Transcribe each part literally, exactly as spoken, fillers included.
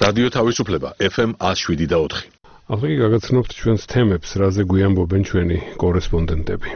რადიო თავისუფლება F M one oh seven და four. ახლა კი გაგაცნობთ ჩვენს თემებს, რაზე გვიამბობენ ჩვენი კორესპონდენტები.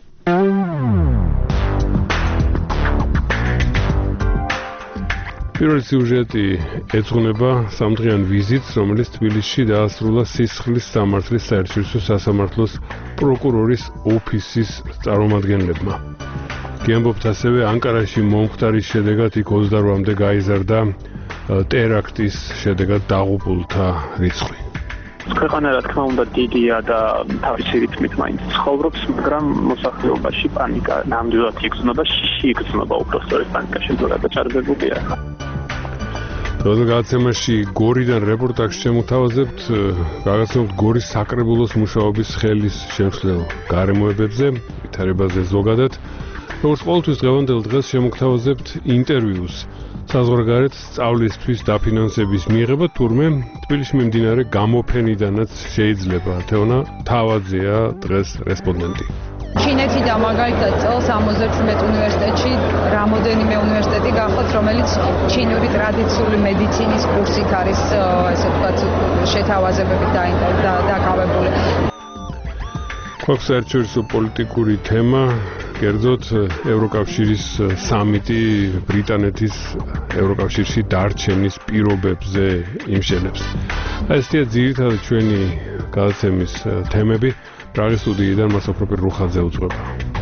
პირველი სიუჟეტი ეძღვნება სამდღიან ვიზიტს, რომელიც თბილისში დაასრულა სისხლის სამართლის საერთაშორისო სასამართლოს პროკურორის ოფისის წარმომადგენლებმა. გიამბობთ ასევე ანკარაში მომხდარის შედეგად იქ ოცდაოთხამდე გაიზარდა ტერაქტის შედეგად დაღუპულთა რიცხვი. ქვეყანა რა თქმა უნდა დიდია და თავისი რიტმით მაინც ცხოვრობს, მაგრამ მოსახლეობაში პანიკა ნამდვილად იგრძნობა, შიში იგრძნობა უბრალოდ პანიკაში გადაჭარბებულია. დღევანდელ გადაცემაში გორიდან რეპორტაჟს შემოთავაზებთ, გაგაცნობთ გორის საკრებულოს მუშაობის ხელის შემცვლელ გარემოებებზე, ვითარებაზე ზოგადად. როგორც ყოველთვის დღევანდელ დღეს შემოგთავაზებთ ინტერვიუს საზღვარგარეთ სწავლისთვის დაფინანსების მიღება, თურმე თბილისში მიმდინარე გამოფენიდანაც შეიძლება. თეონა თავაძეა დღეს რესპონდენტი. ჩინეთი და მაგალითად წელს ორმოცდაშვიდ უნივერსიტეტში რამოდენიმე უნივერსიტეტი გახოთ, რომელიც ჩინური ტრადიციული მედიცინის კურსით არის, ესე ვთქვათ, შეთავაზებებით დაკავებული. გვაქვს საერთაშორისო პოლიტიკური თემა, კერძოდ ევროკავშირის სამიტი ბრიტანეთის ევროკავშირში დარჩენის პირობებზე იმშენებს. ესეა ძირითადად ჩვენი გადაცემის თემები. პრაღის სტუდიიდან მასოფროპერ რუხაძე უძღვება.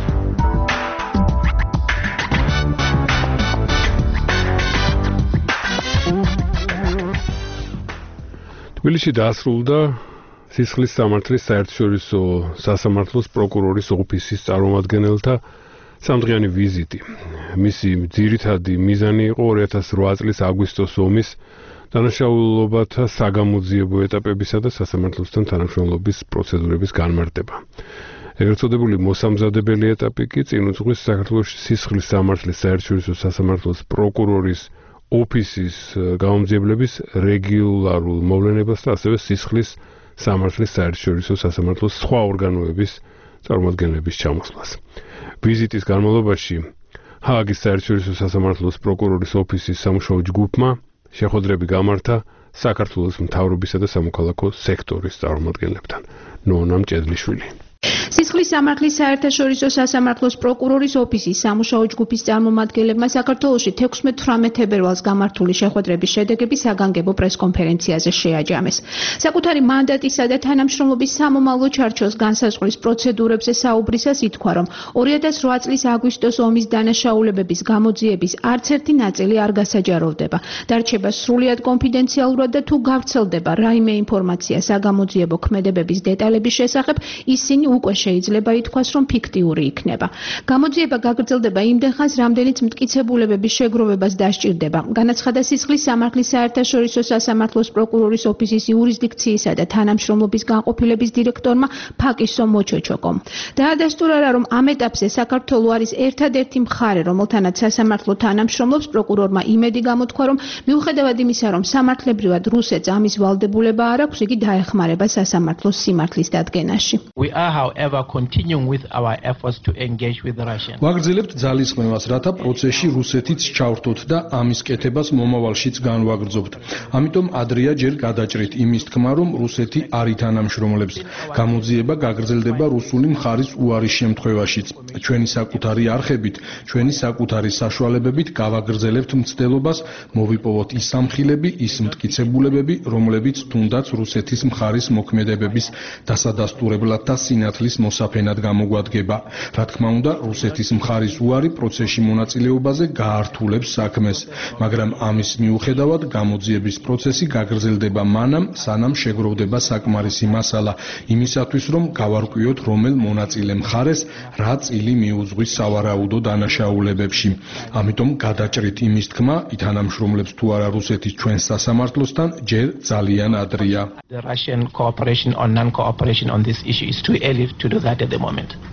თბილისში დაასრულდა სისხლის სამართლის საერთაშორისო სასამართლოს პროკურორის ოფისის წარმომადგენელთა სამდღიანი ვიზიტი. მისი ძირითადი მიზანი იყო ორი ათას რვა წლის აგვისტოს ომის დანაშაულობათა საგამოძიებო ეტაპებისა და სასამართლოსთან თანამშრომლობის პროცედურების განმარტება. ეგრეთ წოდებული მოსამზადებელი ეტაპი კი წინ უძღვის საქართველოში სისხლის სამართლის საერთაშორისო სასამართლოს პროკურორის ოფისის გამომძიებლების რეგულარულ მოვლენებას და ასევე სისხლის სამართლის საერთაშორისო სასამართლოს სხვა ორგანოების წარმომადგენლების ჩამოსვლას. ვიზიტის განმავლობაში ჰააგის საერთაშორისო სასამართლოს პროკურორის ოფისის სამუშაო ჯგუფმა შეხვედრები გამართა საქართველოს მთავრობისა და სამოქალაქო სექტორის წარმომადგენლებთან. ნონა მჭედლიშვილი. სისხლის სამართლის საერთაშორისო სასამართლოს პროკურორის ოფისის სამუშაო ჯგუფის წარმომადგენლებმა საქართველოში თექვსმეტ თვრამეტ თებერვალს გამართული შეხვედრების შედეგები საგანგებო პრესკონფერენციაზე შეაჯამეს. საკუთარი მანდატისა და თანამშრომლობის სამომავლო ჩარჩოს განსაზღვრის პროცედურებზე საუბრისას ითქვა, რომ ორი ათას რვა წლის აგვისტოს ომის დანაშაულებების გამოძიების არც ერთი ნაწილი არ გასაჯაროვდება. დარჩება სრულიად კონფიდენციალურად და თუ გავრცელდება რაიმე ინფორმაცია საგამოძიებო ქმედებების დეტალების შესახებ, ისინი უკვე შეიძლება ითქვას, რომ ფიქტიური იქნება. გამოძიება გაგრძელდება იმდენ ხანს, რამდენიც მტკიცებულებების შეგროვებას დასჭირდება. განაცხადა სისხლის სამართლის საერთაშორისო სასამართლოს პროკურორის ოფისის იურისდიქციისა და თანამშრომლობის განყოფილების დირექტორმა ფაკისო მოჩოჩოკომ. დაადასტურა, რომ ამ ეტაპზე საქართველო არის ერთადერთი მხარე, რომელთანაც სასამართლო თანამშრომლობს. პროკურორმა იმედი გამოთქვა, რომ მიუხედავად იმისა, რომ სამართლებრივად რუსეთს ამის ვალდებულება არ აქვს, იგი დაეხმარება სასამართლოს სიმართლის დადგენაში. We are, however, continuing with our efforts to engage with Russia. ვაგრძელებთ ძალისხმევას, რათა პროცესში რუსეთიც ჩავრთოთ და ამის კეთებას მომავალშიც განვაგრძობთ. ამიტომ ადრეა ჯერ გადაჭრით იმის თქმა, რომ რუსეთი არ ითანამშრომლებს. გამოძიება გაგრძელდება რუსული მხარის უარის შემთხვევაშიც. ჩვენი საკუთარი არხებით, ჩვენი საკუთარი საშუალებებით გავაგრძელებთ მცდელობას, მოვიპოვოთ ის სამხილები, ის მტკიცებულებები, რომლებიც თუნდაც რუსეთის მხარის მოქმედებების დასადასტურებლად და სინათლის მოსაფენად გამოგვადგება. რა თქმა უნდა, რუსეთის მხარის უარი პროცესში მონაწილეობაზე გაართულებს საქმეს, მაგრამ ამის მიუხედავად გამოძიების პროცესი გაგრძელდება მანამ, სანამ შეგროვდება საკმარისი მასალა იმისათვის, რომ გავარკვიოთ, რომელ მონაწილე მხარეს რა წილი მიუძღვის სავარაუდო დანაშაულებებში. ამიტომ გადაჭრით იმის თქმა, ითანამშრომლებს თუ არა რუსეთის ჩვენს სასამართლოსთან, ჯერ ძალიან ადრეა. The Russian cooperation or non-cooperation on this issue is too early to do that at the moment.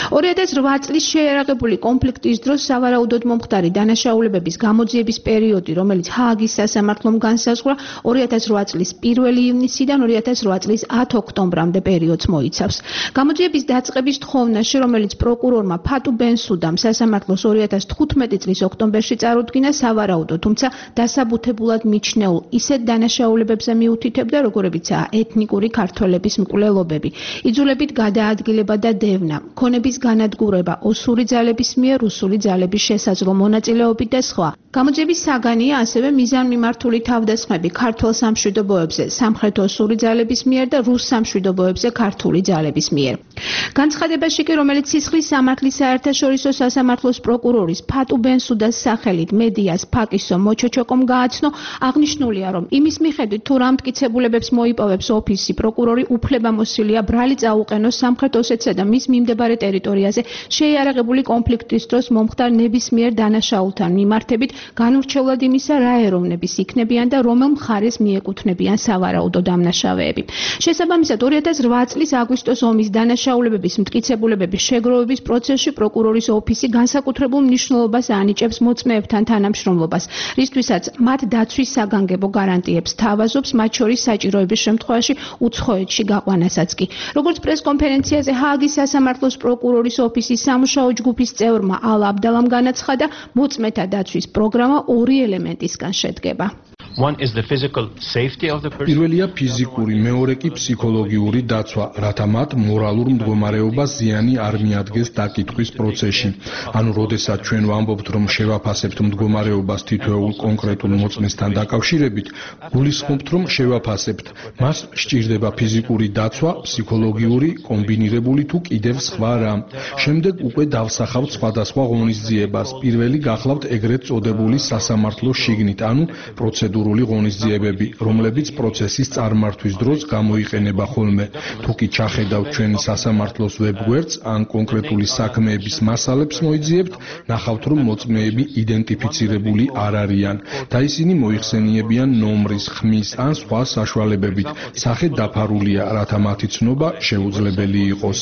ორი ათას რვა წლის შეიარაღებული კონფლიქტის დროს სავარაუდოდ მომხდარი დანაშაულებების გამოძიების პერიოდი, რომელიც ჰააგის სასამართლომ განსაზღვრა, ორი ათას რვა წლის პირველი ივნისიდან ორი ათას რვა წლის ათი ოქტომბრამდე პერიოდს მოიცავს. გამოძიების დაწყების თხოვნაში, რომელიც პროკურორმა ფატუ ბენსუდამ სასამართლოს ორი ათას თხუთმეტი წლის ოქტომბერში წარუდგინა, სავარაუდო, თუმცა დასაბუთებულად მიჩნეულ ისეთ დანაშაულებებზე მიუთითებდა, როგორებიცაა ეთნიკური ქართველების მკვლელობები, იძულებით გადაადგილება და დევნა, ქონების განადგურება ოსური ძალების მიერ რუსული ძალების შესაძლო მონაწილეობით და სხვა. გამოძიების საგანია ასევე მიზანმიმართული თავდასხმები ქართულ სამშვიდობოებზე სამხრეთ ოსური ძალების მიერ და რუს სამშვიდობოებზე ქართული ძალების მიერ. განცხადებაში კი, რომელიც სისხლის სამართლის საერთაშორისო სასამართლოს პროკურორის ფატუ ბენსუდას სახელით მედიას ფაკისო მოჩოჩოკომ გააცნო, აღნიშნულია, რომ იმის მიხედვით თუ რა მტკიცებულებებს მოიპოვებს ოფისი, პროკურორი უფლებამოსილია ბრალი წაუყენოს სამხრეთ ოსეთსა და მის მიმდებარე ტერიტორიაზე შეიარაღებული კონფლიქტის დროს მომხდარ ნებისმიერ დანაშაულთან მიმართებით, განურჩევლად იმისა, რა ეროვნების იქნებიან და რომელ მხარეს მიეკუთვნებიან სავარაუდო დამნაშავეები. შესაბამისად, ორი ათას რვა წლის აგვისტოს ომის დანაშაულებების მტკიცებულებების შეგროვების პროცესში პროკურორის ოფისი განსაკუთრებულ მნიშვნელობას ანიჭებს მოწმეებთან თანამშრომლობას, რისთვისაც მათ დაცვის საგანგებო გარანტიებს თავაზობს, მათ შორის საჭიროების შემთხვევაში უცხოეთში გაყვანასაც კი. როგორც პრესკონფერენციაზე ჰააგის სასამართლოს პროკურორის ოფისის სამუშაო ჯგუფის წევრმა ალა აბდალამ განაცხადა, მოწმეთა დაცვის პროგრამა ორი ელემენტისგან შედგება. One is the physical safety of the person. პირველია ფიზიკური, მეორე კი ფსიქოლოგიური დაცვა, რათა მათ მორალურ მდგომარეობას ზიანი არ მიადგეს დაკითხვის პროცესში. ანუ, როდესაც ჩვენ ვამბობთ, რომ შევაფასებთ მდგომარეობას თითოეულ კონკრეტულ მოწმესთან დაკავშირებით, გულისხმობთ, რომ შევაფასებთ. მას სჭირდება ფიზიკური დაცვა, ფსიქოლოგიური, კომბინირებული თუ კიდევ სხვა რამ. შემდეგ უკვე დავსახავთ სხვადასხვა ღონისძიებას. პირველი გახლავთ ეგრეთ წოდებული სასამართლოს შიგნით, ანუ პროცედურული ღონისძიებები, რომლებიც პროცესის წარმართვის დროს გამოიყენება ხოლმე. თუ კი ჩახედავთ ჩვენი სასამართლოს ვებგვერდს ან კონკრეტული საქმეების მასალებს მოიძიებთ, ნახავთ, რომ მოწმეები იდენტიფიცირებული არ არიან და ისინი მოიხსენიებიან ნომრის, ხმის ან სხვა საშუალებებით. სახე დაფარულია, რათა მათი ცნობა შეუძლებელი იყოს.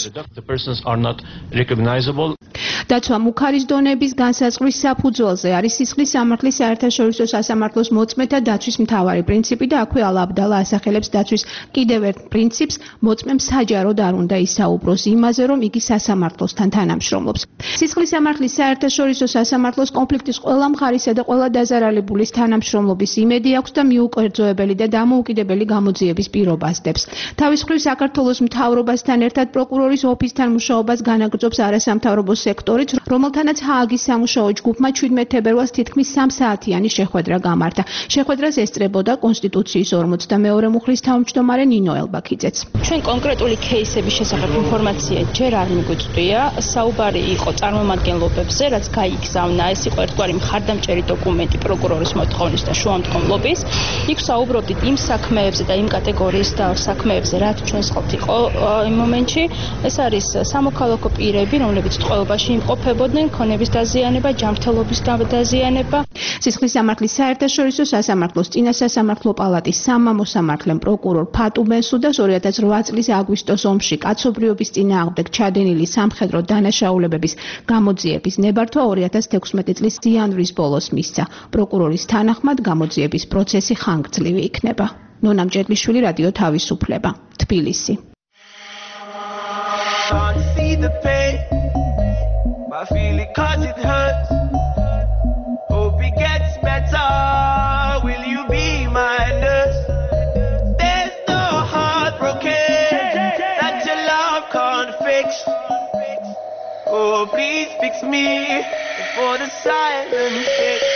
დაცვა მუქარის დონების განსაზღვრის საფუძველზე არის სისხლის სამართლის საერთაშორისო სასამართლოს მოწმეთა დაცვის მთავარი პრინციპი და აქვე ალა აბდალა ასახელებს დაცვის კიდევ ერთ პრინციპს, მოწმემ საჯაროდ არ უნდა ისაუბროს იმაზე, რომ იგი სასამართლოსთან თანამშრომლობს. სისხლის სამართლის საერთაშორისო სასამართლოს კონფლიქტის ყველა მხარისა და ყველა დაზარალებულის თანამშრომლობის იმედი აქვს და მიუკერძოებელი და დამოუკიდებელი გამოძიების პირობა ასდებს. თავის მხრივ საქართველოს მთავრობასთან ერთად პროკურორის ოფისთან მუშაობას განაგრძობს არასამთავრობო სექტორიც, რომელთანაც ჰააგის სამუშაო ჯგუფმა ჩვიდმეტ თებერვალს თითქმის სამ საათიანი შეხვედრა გამართა. შეხვედრას ესწრებოდა კონსტიტუციის ორმოცდამეორე მუხლის თავმჯდომარე ნინო ელბაქიძეც. ჩვენ კონკრეტული кейსების შესახებ ინფორმაცია ჯერ არ მიგვიწვია. საუბარი იყო წარმომადგენლობებზე, რაც გაიგზავნა. ეს იყო ერთგვარი მხარდამჭერი დოკუმენტი პროკურორის მოთხოვნის და შუამდგომლობის. იქ საუბრობდით იმ საქმეებზე და იმ კატეგორიის და საქმეებზე, რაც ჩვენს ხელთ იყო იმ მომენტში. ეს არის სამოქალაქო პირები, რომლებიც ტყვეობაში იმყოფებოდნენ, ქონების დაზიანება, ჯანმრთელობის დაზიანება. სისხლის სამართლის საერთაშორისო სასამართლოს წინა სასამართლო პალატის სამამოსამართლემ პროკურორ ფატუ ბენსუდას ორი ათას რვა წლის აგვისტოს ომში კაცობრიობის წინააღმდეგ ჩადენილი სამხედრო დანაშაულებების გამოძიების ნებართვა ორი ათას თექვსმეტი წლის იანვრის ბოლოს მისცა. პროკურორის თანახმად გამოძიების პროცესი ხანგრძლივი იქნება. ნონა მჭედლიშვილი, რადიო თავისუფლება, თბილისი. I feel it cause it hurts. Hope it gets better. Will you be my nurse? There's no heartbroken that your love can't fix. Oh, please fix me before the silence hits.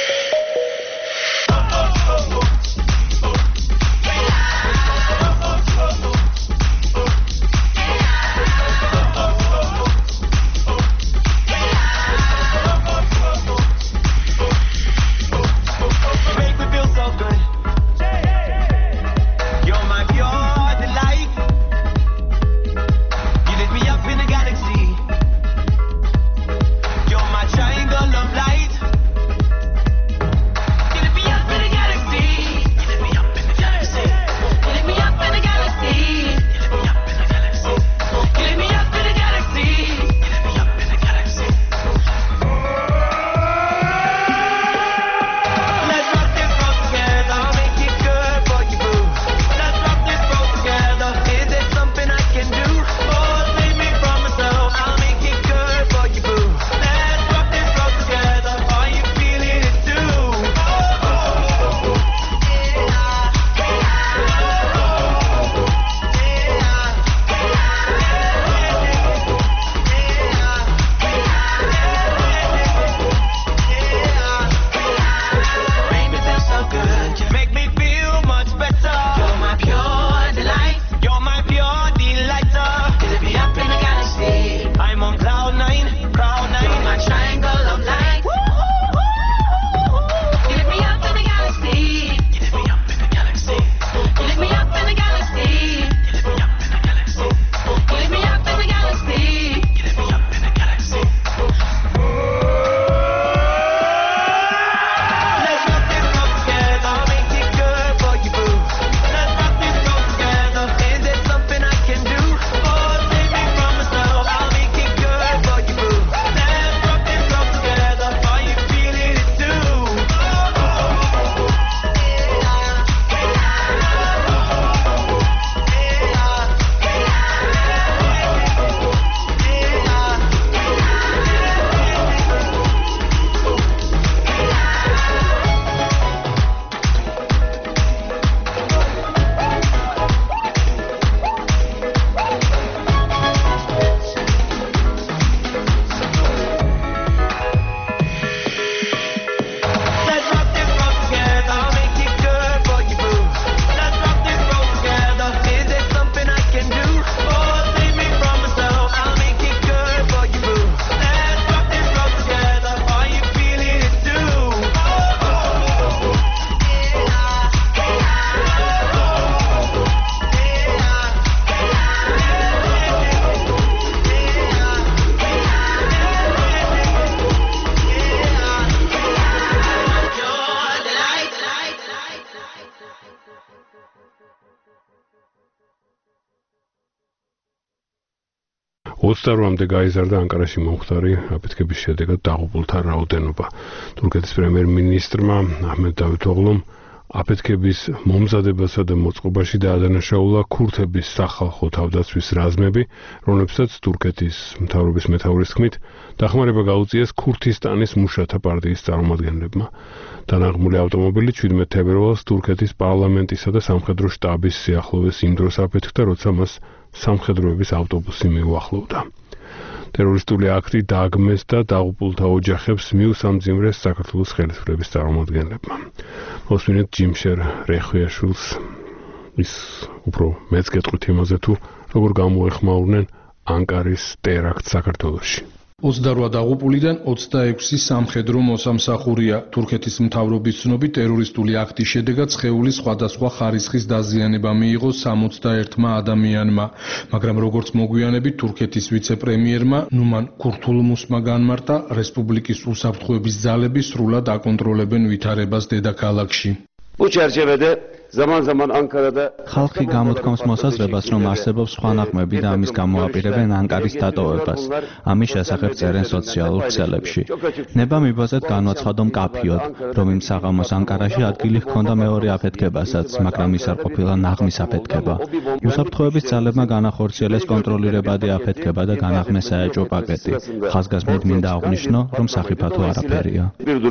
ოცდაოთხამდე გაიზარდა ანკარაში მომხდარი აფეთქების შედეგად დაღუპულთა რაოდენობა. თურქეთის პრემიერ-მინისტრმა აჰმედ დავუთოღლუმ აფეთქების მომზადებასა და მოწყობაში დაადანაშაულა ქურთების სახალხო თავდაცვის რაზმები, რომლებსაც თურქეთის მთავრობის მეთაურის თქმით დახმარება გაუწიეს ქურთისტანის მუშათა პარტიის წარმომადგენლებმა. დანაღმული ავტომობილი ჩვიდმეტ თებერვალს თურქეთის პარლამენტისა და სამხედრო შტაბის სიახლოვეს იმ დროს აფეთქდა, როცა მას სამხედროების ავტობუსი მიუახლოვდა. ტერორისტული აქტი დააგმეს და დაღუპულთა ოჯახებს მიუსამძიმრეს საქართველოს ხელისუფლების წარმომადგენლებმა. მოსვინეთ ჯიმშერ რეხვიაშვილს ის უფრო მეც გეტყვით იმაზე თუ როგორ გამოეხმაურნენ ანკარის ტერაქტს საქართველოში. ოცდარვა დაღუპულიდან ოცდაექვსი სამხედრო მოსამსახურეა. თურქეთის მთავრობის ცნობით ტერორისტული აქტის შედეგად სხეულის სხვადასხვა ხარისხის დაზიანება მიიღო სამოცდაერთმა ადამიანმა, მაგრამ როგორც მოგვიანებით თურქეთის ვიცე-პრემიერმა ნუმან ქურთულმუსმა განმარტა, რესპუბლიკის უსაფრთხოების ძალები სრულად აკონტროლებენ ვითარებას დედაქალაქში. Zaman-zaman Ankara'da ხალხი გამოთქვამს მოსაზრებას, რომ არსებობს სხვა ნაღმები და ამის გამო აპირებენ ანკარის დატოვებას. ამის შესახებ წერენ სოციალურ ქსელებში. ნება მიბაზეთ განვაცხადო მკაფიოდ, რომ იმ საღამოს ანკარაში ადგილი ჰქონდა მეორე აფეთქებასაც, მაგრამ ის არ ყოფილა ნაღმის აფეთქება. უსაფრთხოების ძალებმა განახორციელეს კონტროლირებადი აფეთქება და განაღმეს საეჭვო პაკეტი. ხაზგასმით მინდა აღვნიშნო, რომ სახიფათო არაფერია.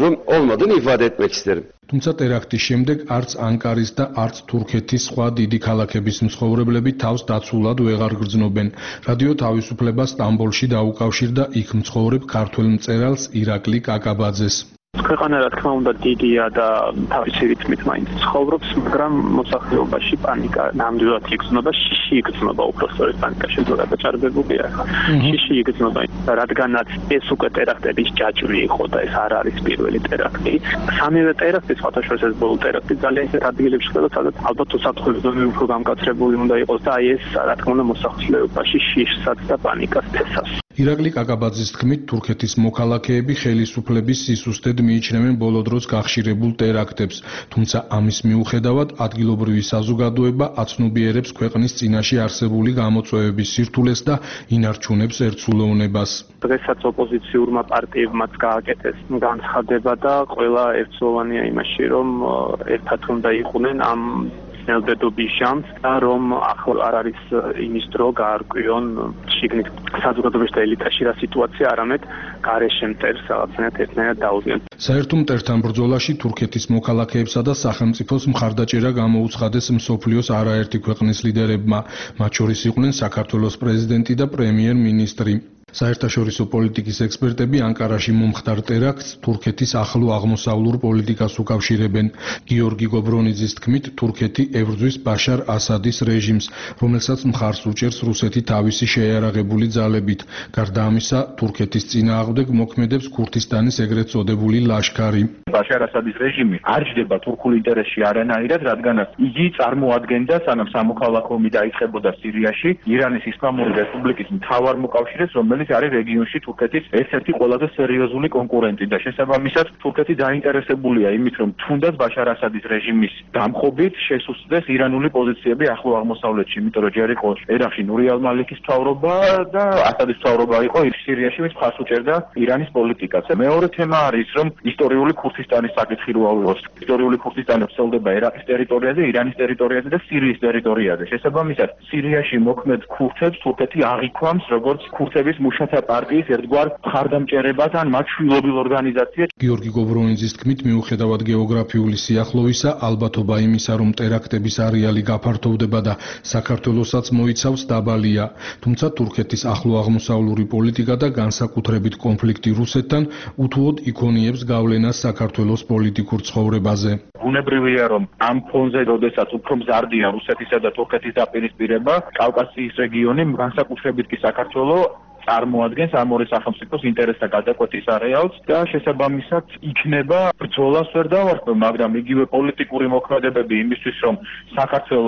თუმცა ტერაქტის შემდეგ არც ანკარის და არც თურქეთის სხვა დიდი ქალაქების მცხოვრებლები თავს დაცულად ვეღარ გრძნობენ. რადიო თავისუფლება სტამბოლში დაუკავშირდა იქ მცხოვრებ ქართველ მწერალს ირაკლი კაკაბაძეს. ქვეყანა რა თქმა უნდა დიდია და თავისი რითმით მაინც ცხოვრობს, მაგრამ მოსახლეობაში პანიკა ნამდვილად იგრძნობა, შიში იგრძნობა, უბრალოდ პანიკაში გადაჭარბებულია. შიში იგრძნობა, რადგანაც ეს უკვე ტერაქტების ჯაჭვი იყო და ეს არ არის პირველი ტერაქტი. სამივე ტერაქტი, სხვადასხვა ეს ბოლო ტერაქტი ძალიან ისეთ ადგილებში ხდება, სადაც ალბათ უსაფრთხოების ზონები უფრო გამკაცრებული უნდა იყოს და აი ეს რა თქმა უნდა მოსახლეობაში შიშსაც და პანიკას თესავს. ირაკლი კაკაბაძის თქმით, თურქეთის მოქალაქეები ხელისუფლების სისუსტედ მიიჩნევენ ბოლო დროს გახშირებულ ტერაქტებს, თუმცა ამის მიუხედავად ადგილობრივი საზოგადოება აცნობიერებს ქვეყნის წინაშე არსებული გამოწვევების სირთულეს და ინარჩუნებს ერთსულოვნებას. დღესაც ოპოზიციურმა პარტიებმაც გააკეთეს განცხადება და ყველა ერთსულოვანია იმაში, რომ ერთად უნდა იყვნენ ამ ნელბედობის ჟამს და რომ ახლა არ არის იმის დრო გაარკვიონ შიგნით საზოგადოებაში და ელიტაში რა სიტუაცია, არამედ გარეშე მტერს რაღაცნაირად ერთნაირად დაუდგენ. საერთო მტერთან ბრძოლაში თურქეთის მოქალაქეებსა და სახელმწიფოს მხარდაჭერა გამოუცხადეს მსოფლიოს არაერთი ქვეყნის ლიდერებმა, მათ შორის იყვნენ საქართველოს პრეზიდენტი და პრემიერ-მინისტრი. საერთაშორისო პოლიტიკის ექსპერტები ანკარაში მომხდარ ტერაქტს თურქეთის ახლო აღმოსავლურ პოლიტიკას უკავშირებენ. გიორგი გობრონიძის თქმით, თურქეთი ებრძვის ბაშარ ასადის რეჟიმს, რომელსაც მხარს უჭერს რუსეთი თავისი შეიარაღებული ძალებით. გარდა ამისა, თურქეთის წინააღმდეგ მოქმედებს ქურთისტანის ეგრეთ წოდებული ლაშქარი. ბაშარ ასადის რეჟიმი არ ჯდება თურქულ ინტერესში არანაირად, რადგანაც იგი წარმოადგენდა სანამ სამოქალაქო ომი დაიწყებოდა სირიაში ირანის ისლამური რესპუბლიკის მთავარ მოკავშირეს, რომელიც არის რეგიონში თურქეთის ერთ-ერთი ყველაზე სერიოზული კონკურენტი და შესაბამისად თურქეთი დაინტერესებულია იმით, რომ თუნდაც ბაშარ ასადის რეჟიმის დამხობით შესუსტდეს ირანული პოზიციები ახლო აღმოსავლეთში, იმიტომ რომ ჯერ იყო ერაყში ნური ალ-მალიკის მთავრობა და ასადის მთავრობა იყო სირიაში, ვინც მხარს უჭერდა ირანის პოლიტიკას. მეორე თემა არის, რომ ისტორიული ქურთისტანის საკითხი რო ავიღოთ. ისტორიული ქურთისტანი ვრცელდება ერაყის ტერიტორიაზე, ირანის ტერიტორიაზე და სირიის ტერიტორიაზე. შესაბამისად, სირიაში მოქმედ ქურთებს თურქეთი აღიქვამს როგორც ქურთების მუშათა პარტიის ერთგვარ მხარდამჭერებას ან მათ შვილობილ ორგანიზაციას. გიორგი გობრონიძის თქმით, მიუხედავად გეოგრაფიული სიახლოვისა, ალბათობა იმისა, რომ ტერაქტების არეალი გაფართოვდება და საქართველოსაც მოიცავს, დაბალია. თუმცა თურქეთის ახლო აღმოსავლური პოლიტიკა და განსაკუთრებით კონფლიქტი რუსეთთან უთუოდ იქონიებს გავლენას საქართველოს პოლიტიკურ ცხოვრებაზე. ბუნებრივია, რომ ამ ფონზე, როდესაც უფრო მზარდია რუსეთისა და თურქეთის დაპირისპირება, კავკასიის რეგიონი, განსაკუთრებით კი საქართველო წარმოადგენს ამ ორი სახელმწიფოს ინტერესთა გადაკვეთის არეალს და შესაბამისად იქნება ბრძოლას ვერ დავარქვე, მაგრამ იგივე პოლიტიკური მოქმედებები იმისთვის, რომ საქართველო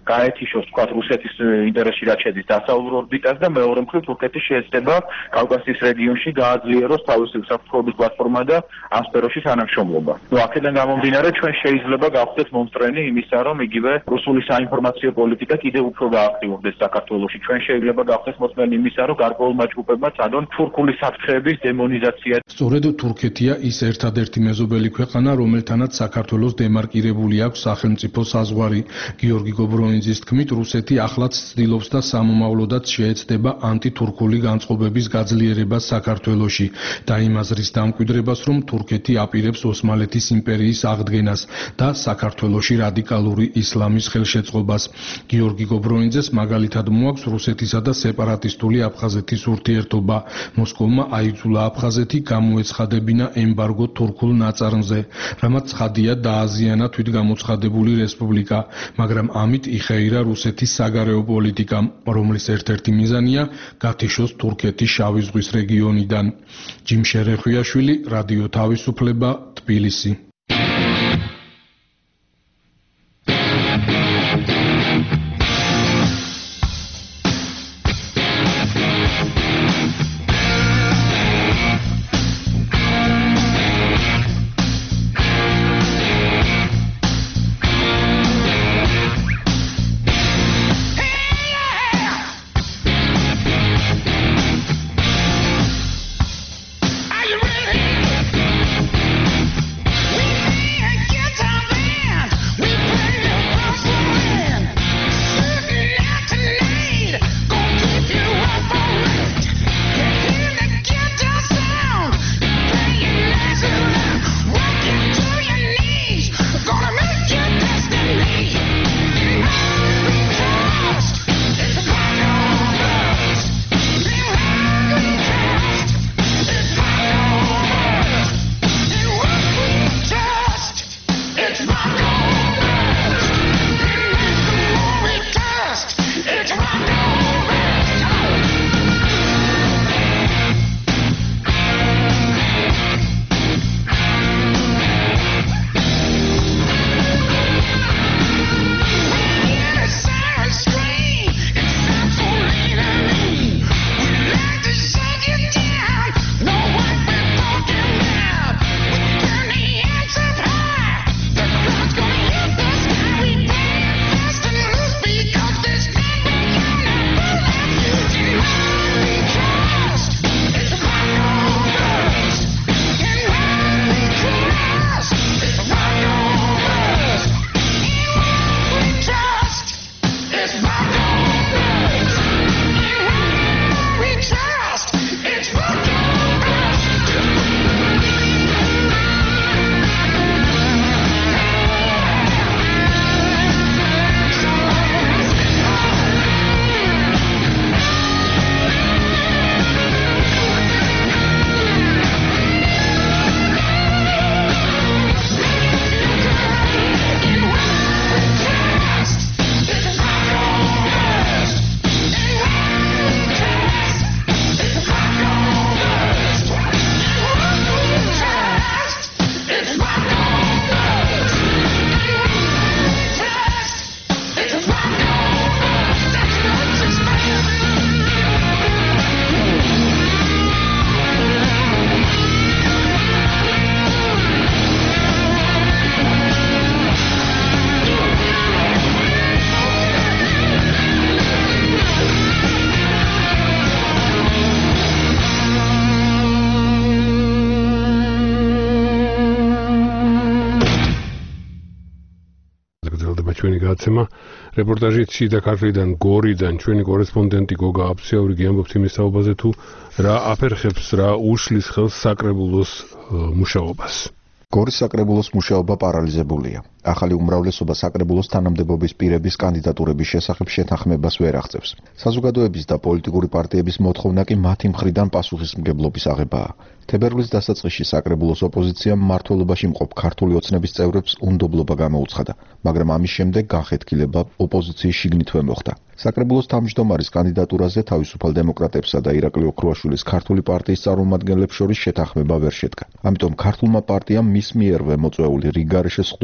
გაეთიშოს თქვა რუსეთის ინტერესში რაც შედის დასავლურ ორბიტას და მეორე მხრივ თურქეთი შეეცდება კავკასიის რეგიონში გააძლიეროს თავისი უსაფრთხოების პლატფორმა და ამ სფეროში თანამშრომლობა. ნუ აქედან გამომდინარე ჩვენ შეიძლება გავხდეთ მომსწრენი იმისა, რომ იგივე რუსული საინფორმაციო პოლიტიკა კიდევ უფრო გააქტიურდეს საქართველოში. ჩვენ შეიძლება გავხდეთ მომსწრენი იმისა, რომ გარკვეულმა ჯგუფებმა წადონ თურქული საფრთხეების დემონიზაცია. სწორედ თურქეთია ის ერთადერთი მეზობელი ქვეყანა, რომელთანაც საქართველოს დემარკირებული აქვს სახელმწიფო საზღვარი. გიორგი გობრონიძის თქმით, რუსეთი ახლაც ცდილობს და სამომავლოდაც შეეცდება ანტითურქული განწყობების გაძლიერებას საქართველოში და იმ აზრის დამკვიდრებას, რომ თურქეთი აპირებს ოსმალეთის იმპერიის აღდგენას და საქართველოში რადიკალური ისლამის ხელშეწყობას. გიორგი გობრონიძეს მაგალითად მოაქვს რუსეთისა და სეპარატისტული აფხაზეთის ურთიერთობა. მოსკოვმა აიძულა აფხაზეთი გამოეცხადებინა ემბარგო თურქულ ნაწარმზე, რამაც ცხადია დააზიანა თვითგამოცხადებული რესპუბლიკა, მაგრამ ამით იხეირა რუსეთის საგარეო პოლიტიკამ, რომლის ერთ-ერთი მიზანია გათიშოს თურქეთი შავი ზღვის რეგიონიდან. ჯიმ შერეხვიაშვილი, რადიო თავისუფლება, თბილისი. ჩვენი გაცემა რეპორტაჟით შიდა ქართლიდან გორიდან ჩვენი კორესპონდენტი გოგა აფსიაური ამბობს იმის საუბაზე თუ რა აფერხებს რა უშლის ხელს საკრებულოს მუშაობას. გორის საკრებულოს მუშაობა პარალიზებულია. ახალი უმრავლესობა საკრებულოს თანამდებობის პირების კანდიდატურების შესახებ შეთანხმებას ვერ აღწევს. საზოგადოების და პოლიტიკური პარტიების მოთხოვნა კი მათი მხრიდან პასუხისმგებლობის აღებაა. თებერვლის დასაწყისში საკრებულოს ოპოზიციამ მმართველობაში მყოფ ქართული ოცნების წევრებს უნდობლობა გამოუცხადა, მაგრამ ამის შემდეგ განხეთქილება ოპოზიციის შიგნითვე მოხდა. საკრებულოს თავმჯდომარის კანდიდატურაზე თავისუფალ დემოკრატებსა და ირაკლი ოქრუაშვილის ქართული პარტიის წარმომადგენლებს შორის შეთანხმება ვერ შედგა. ამიტომ ქართულმა პარტიამ მის მიერვე მოწვეული რიგგარეშე სხდომა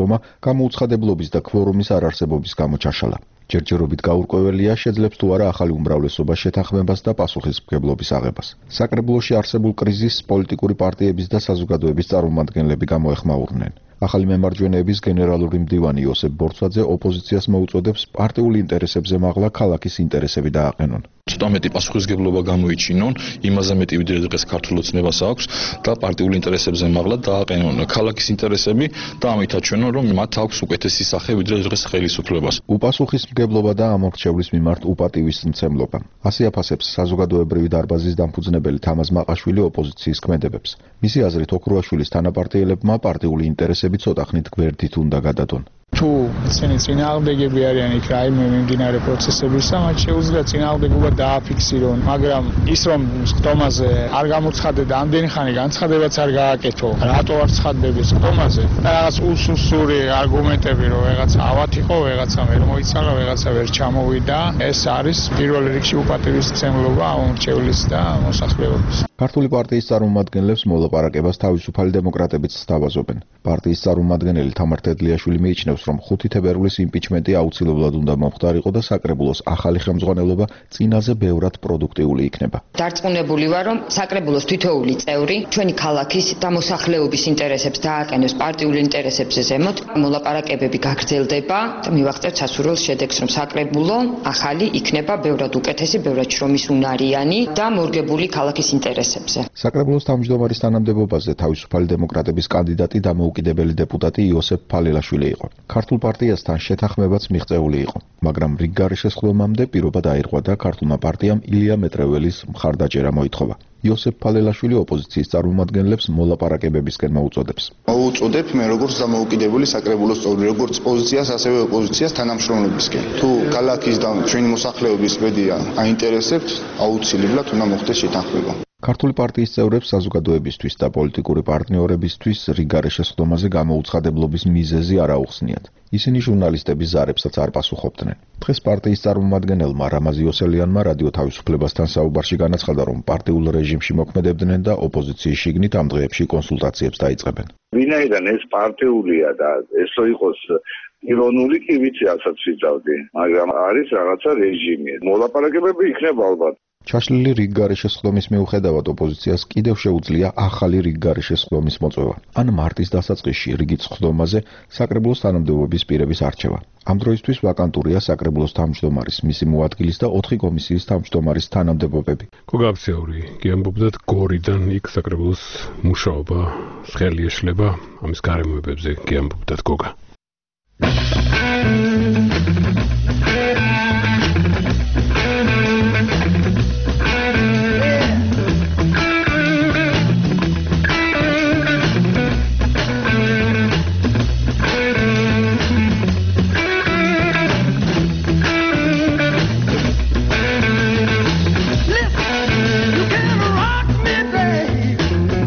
გამოუცხადებლობის და ქვორუმის არარსებობის გამო ჩაშალა. ჯერჯერობით გაურკვეველია, შეძლებს თუ არა ახალი უმრავლესობა შეთანხმებას და პასუხისმგებლობის აღებას. საკრებულოში არსებულ კრიზისს პოლიტიკური პარტიების და საზოგადოების წარმომადგენლები გამოეხმაურნენ. ახალი მემარჯვენეების გენერალური მდივანი იოსებ ბორცვაძე ოპოზიციას მოუწოდებს პარტიულ ინტერესებზე მაღლა ქალაქის ინტერესები დააყენონ. ცოტა მეტი პასუხისმგებლობა გამოიჩინონ, იმაზე მეტი ვიდრე დღეს ქართულ ოცნებას აქვს და პარტიულ ინტერესებზე მაღლა დააყენონ ქალაქის ინტერესები და ამით აჩვენონ, რომ მათ აქვს უკეთესი სახე ვიდრე დღეს ხელისუფლებას. უპასუხისმგებლობა და ამორჩევლის მიმართ უპატივისმცემლობა. ასე აფასებს საზოგადოებრივი დარბაზის დამფუძნებელი თამაზ მაყაშვილი ოპოზიციის ქმედებებს. მისი აზრით ოქრუაშვილის თანაპარტიელებმა პარტიული ინტერესები ცოტა ხნით გვერდით უნდა გადადონ. თუ ისინი წინააღმდეგები არიან იქ რაიმე მიმდინარე პროცესებისა, მათ შეუძლია წინააღმდეგობა დააფიქსირონ, მაგრამ ის რომ ხტომაზე არ გამოცხადე და ამდენი ხანი განცხადებაც არ გააკეთო, რატო არ ცხადდების ხტომაზე? და რაღაც უსუსური არგუმენტები, რომ ვეღაცა ავად იყო, ვეღაცა ვერ მოიცალა, ვეღაცა ვერ ჩამოვიდა, ეს არის პირველ რიგში უპატივისმცემლობა ამორჩევლის და მოსახლეობის. ქართული პარტიის წარმომადგენლებს მოლაპარაკებას თავისუფალი დემოკრატებიც სთავაზობენ. პარტიის წარმომადგენელი თამარ თედლიაშვილი მიიჩნევს, რომ ხუთი თებერვლის იმპიჩმენტი აუცილებლად უნდა მომხდარიყო და საკრებულოს ახალი ხელმძღვანელობა წინაზე ბევრად პროდუქტიული იქნება. დარწმუნებული ვარ, რომ საკრებულოს თითოეული წევრი ჩვენი ქალაქის და მოსახლეობის ინტერესებს დააყენებს პარტიულ ინტერესებზე ზემოთ. მოლაპარაკებები გაგრძელდება და მივახცევთ სასურველ შედეგს, რომ საკრებულო ახალი იქნება ბევრად უკეთესი, ბევრად შრომისუნარიანი და მორგებული ქალაქის ინტერესებზე. საკრებულოს თავმჯდომარის თანამდებობაზე თავისუფალი დემოკრატების კანდიდატი დამოუკიდებელი დეპუტატი იოსებ ფალელაშვილი იყო. ქართულ პარტიასთან შეთანხმებაც მიღწეული იყო, მაგრამ რიგგარეშესხდომამდე პირობა დაირღვა და ქართულმა პარტიამ ილია მეტრეველის მხარდაჭერა მოითხოვა. იოსებ ფალელაშვილი ოპოზიციის წარმომადგენლებს მოლაპარაკებებისკენ მოუწოდებს. მოუწოდებ მე როგორც დამოუკიდებელი საკრებულოს წევრი, როგორც პოზიციას, ასევე ოპოზიციას თანამშრომლებისკენ. თუ ქალაქის და ჩვენი მოსახლეობის ბედია აინტერესებთ, აუცილებლად უნდა მოხდეს შეთანხმება. ქართული პარტიის წევრებს საზოგადოებისთვის და პოლიტიკური პარტნიორებისთვის რიგგარეშესხდომაზე გამოუცხადებლობის მიზეზი არ აუხსნიათ. ისინი ჟურნალისტების ზარებსაც არ პასუხობდნენ. დღეს პარტიის წარმომადგენელმა რამაზ იოსელიანმა რადიო თავისუფლებასთან საუბარში განაცხადა, რომ პარტიულ რეჟიმში მოქმედებდნენ და ოპოზიციის შიგნით ამ დღეებში კონსულტაციებს დაიწყებენ. ვინაიდან ეს პარტიულია და ესო იყოს ირონული კი ვიცი, ასაც ვიწავდი, მაგრამ არის რაღაცა რეჟიმი. მოლაპარაკებები იქნება ალბათ. ჩაშლილი რიგგარეშესხდომის მიუხედავად ოპოზიციას კიდევ შეუძლია ახალი რიგგარეშესხდომის მოწვევა. ან მარტის დასაწყისში რიგით სხდომაზე საკრებულოს თანამდებობის პირების არჩევა. ამ დროისთვის ვაკანტურია საკრებულოს თავმჯდომარის, მისი მოადგილის და ოთხი კომისიის თავმჯდომარის თანამდებობები. გოგაბცეული გიამბობდათ გორიდან იქ საკრებულოს მუშაობა ხელი ეშლება, ამის გარემოებებზე გიამბობდათ გოგა.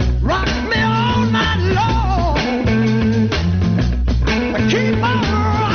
Keep on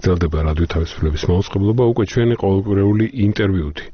გრძელდება რადიო თავისუფლების მაუწყებლობა უკვე ჩვენი ყოველკვირეული ინტერვიუთი.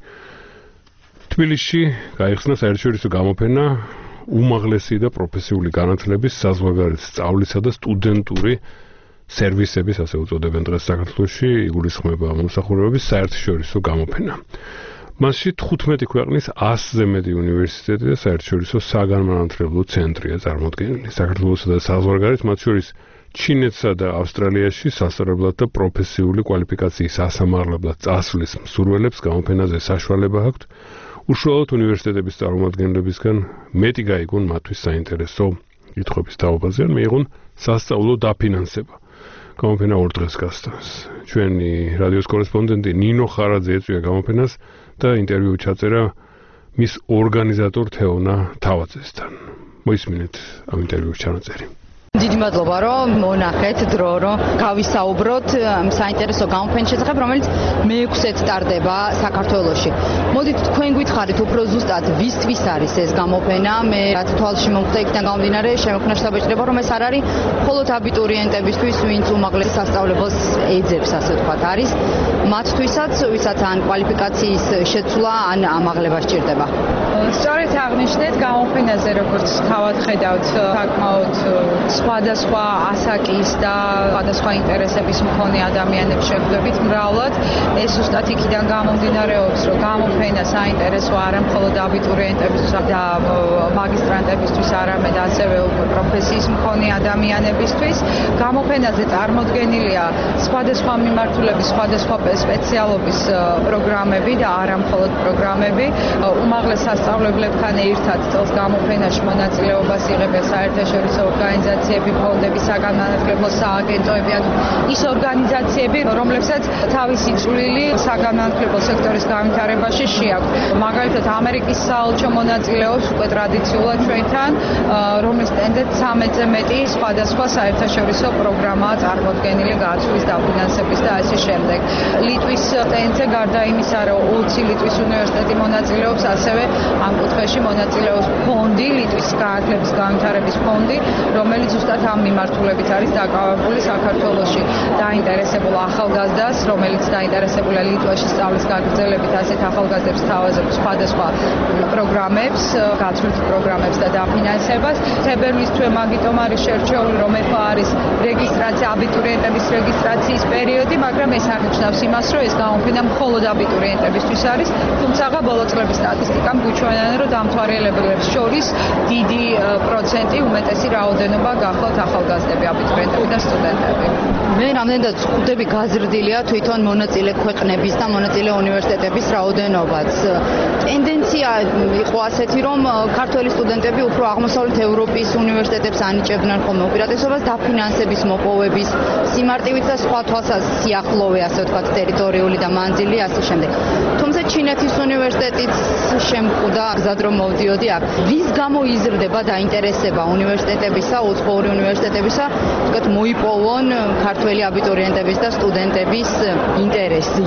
თბილისში გაიხსნა საერთაშორისო გამოფენა უმაღლესი და პროფესიული განათლების საზღვარგარეთ სწავლისა და სტუდენტური სერვისების, ასე უწოდებენ დღეს საქართველოში, იგულისხმება მომსახურებების საერთაშორისო გამოფენა. მასში თხუთმეტი ქვეყნის ასზე მეტი უნივერსიტეტი და საერთაშორისო საგანმანათლებლო ცენტრია წარმოდგენილი. საქართველოსა და საზღვარგარეთ, მათ შორის ჩინეთსა და ავსტრალიაში სასწავლებლად და პროფესიული კვალიფიკაციის ასამაღლებლად წასვლის მსურველებს გამოფენაზე საშუალება აქვთ. უშუალოდ უნივერსიტეტების წარმომადგენლებისგან მეტი გაიგონ მათთვის საინტერესო კითხვების თაობაზე ან მიიღონ სასწავლო დაფინანსება. გამოფენა ორ დღეს გასტანს. ჩვენი რადიოს კორესპონდენტი ნინო ხარაძე ეწვია გამოფენას და ინტერვიუ ჩაწერა მის ორგანიზატორ თეონა თავაძესთან. მოისმინეთ ამ ინტერვიუს ჩანაწერი. დიდი მადლობა, რომ მონახეთ დრო, რომ გავისაუბროთ საინტერესო გამოფენის შესახებ, რომელიც მეექვსედ ტარდება საქართველოში. მოდით თქვენ გითხარით უფრო ზუსტად, ვისთვის არის ეს გამოფენა? მე რაც თვალში მომხდა იქიდან გამომდინარე, შემოქმნა შთაბეჭდება, რომ ეს არ არის მხოლოდ აბიტურიენტებისთვის, ვინც უმაღლეს სასწავლებელს ეძებს, ასე ვთქვათ, არის მათთვისაც, ვისაც ან კვალიფიკაციის შეცვლა, ან ამაღლება სჭირდება. სწორედ აღნიშნეთ, გამოფენაზე როგორც თავად ხედავთ, საკმაოდ სხვადასხვა ასაკის და სხვადასხვა ინტერესების მქონე ადამიანებს შეხვდებით მრავლად. ეს ზუსტად იქიდან გამომდინარეობს, რომ გამოფენა საინტერესო არა მხოლოდ აბიტურიენტებისთვის და მაგისტრანტებისთვის, არამედ ასევე პროფესიის მქონე ადამიანებისთვის. გამოფენაზე წარმოდგენილია სხვადასხვა მიმართულების, სხვადასხვა სპეციალობის პროგრამები და არა მხოლოდ პროგრამები. უმაღლეს სასწავლებლებთან ერთად წელს გამოფენაში მონაწილეობას იღებენ საერთაშორისო ორგანიზაციები, ფონდები, საგანმანათლებლო სააგენტოები, ის ორგანიზაციები, რომლებსაც თავისი წვლილი საგანმანათლებლო სექტორის განვითარებაში შეაქვთ. მაგალითად, ამერიკის საელჩო მონაწილეობს უკვე ტრადიციულად ჩვენთან, რომლის ტენდენც ცამეტზე მეტი სხვადასხვა საერთაშორისო პროგრამაა წარმოდგენილი გაცვლის დაფინანსების და ასე შემდეგ. ლიტვის ტენდენცე გარდა იმისა, რომ ოცი ლიტვის უნივერსიტეტი მონაწილეობს, ასევე ამ კუთხეში მონაწილეობს ფონდი, ლიტვის განათლების განვითარების ფონდი, რომელიც ზუსტად ამ მიმართულებით არის დაკავებული საქართველოში დაინტერესებულ ახალგაზრდას, რომელიც დაინტერესებულია ლიტვაში სწავლის გაგრძელებით, ასეთ ახალგაზრდებს თავაზობს სხვადასხვა პროგრამებს, გაცვლით პროგრამებს და დაფინანსებას. თებერვლის თვე მაგიტომ არის შერჩეული, რომ ეხლა არის რეგისტრაცია, აბიტურიენტების რეგისტრაციის პერიოდი, მაგრამ ეს აღნიშნავს იმას, რომ ეს გამოფენა მხოლოდ აბიტურიენტებისთვის არის, თუმცა ბოლო წლების სტატისტიკამ გვიჩვენა, რომ დამთვალიერებლებს შორის დიდი პროცენტი, უმეტესი რაოდენობა გახლავთ ახალგაზრდები, აბიტურიენტები და სტუდენტები. მე რამდენადაც ხვდები გაზრდილია თვითონ მონაწილე ქვეყნების და მონაწილე უნივერსიტეტების რაოდენობაც. ტენდენცია იყო ასეთი, რომ ქართველი სტუდენტები უფრო აღმოსავლეთ ევროპის უნივერსიტეტებს ანიჭებდნენ ხოლმე უპირატესობას დაფინანსების მოპოვების სიმარტივით და სხვა თვალსაზრისით, ასე ვთქვათ, ტერიტორიული და მანძილი ასე შემდეგ. თუმცა ჩინეთის უნივერსიტეტიც შემკვდა გზად რომ მოვდიოდი აქ. ვის გამო იზრდება დაინტერესება უნივერსიტეტებისა, უცხოური უნივერსიტეტებისა, ვთქვათ, მოიპოვონ ქართველი აბიტურიენტების და სტუდენტების ინტერესი?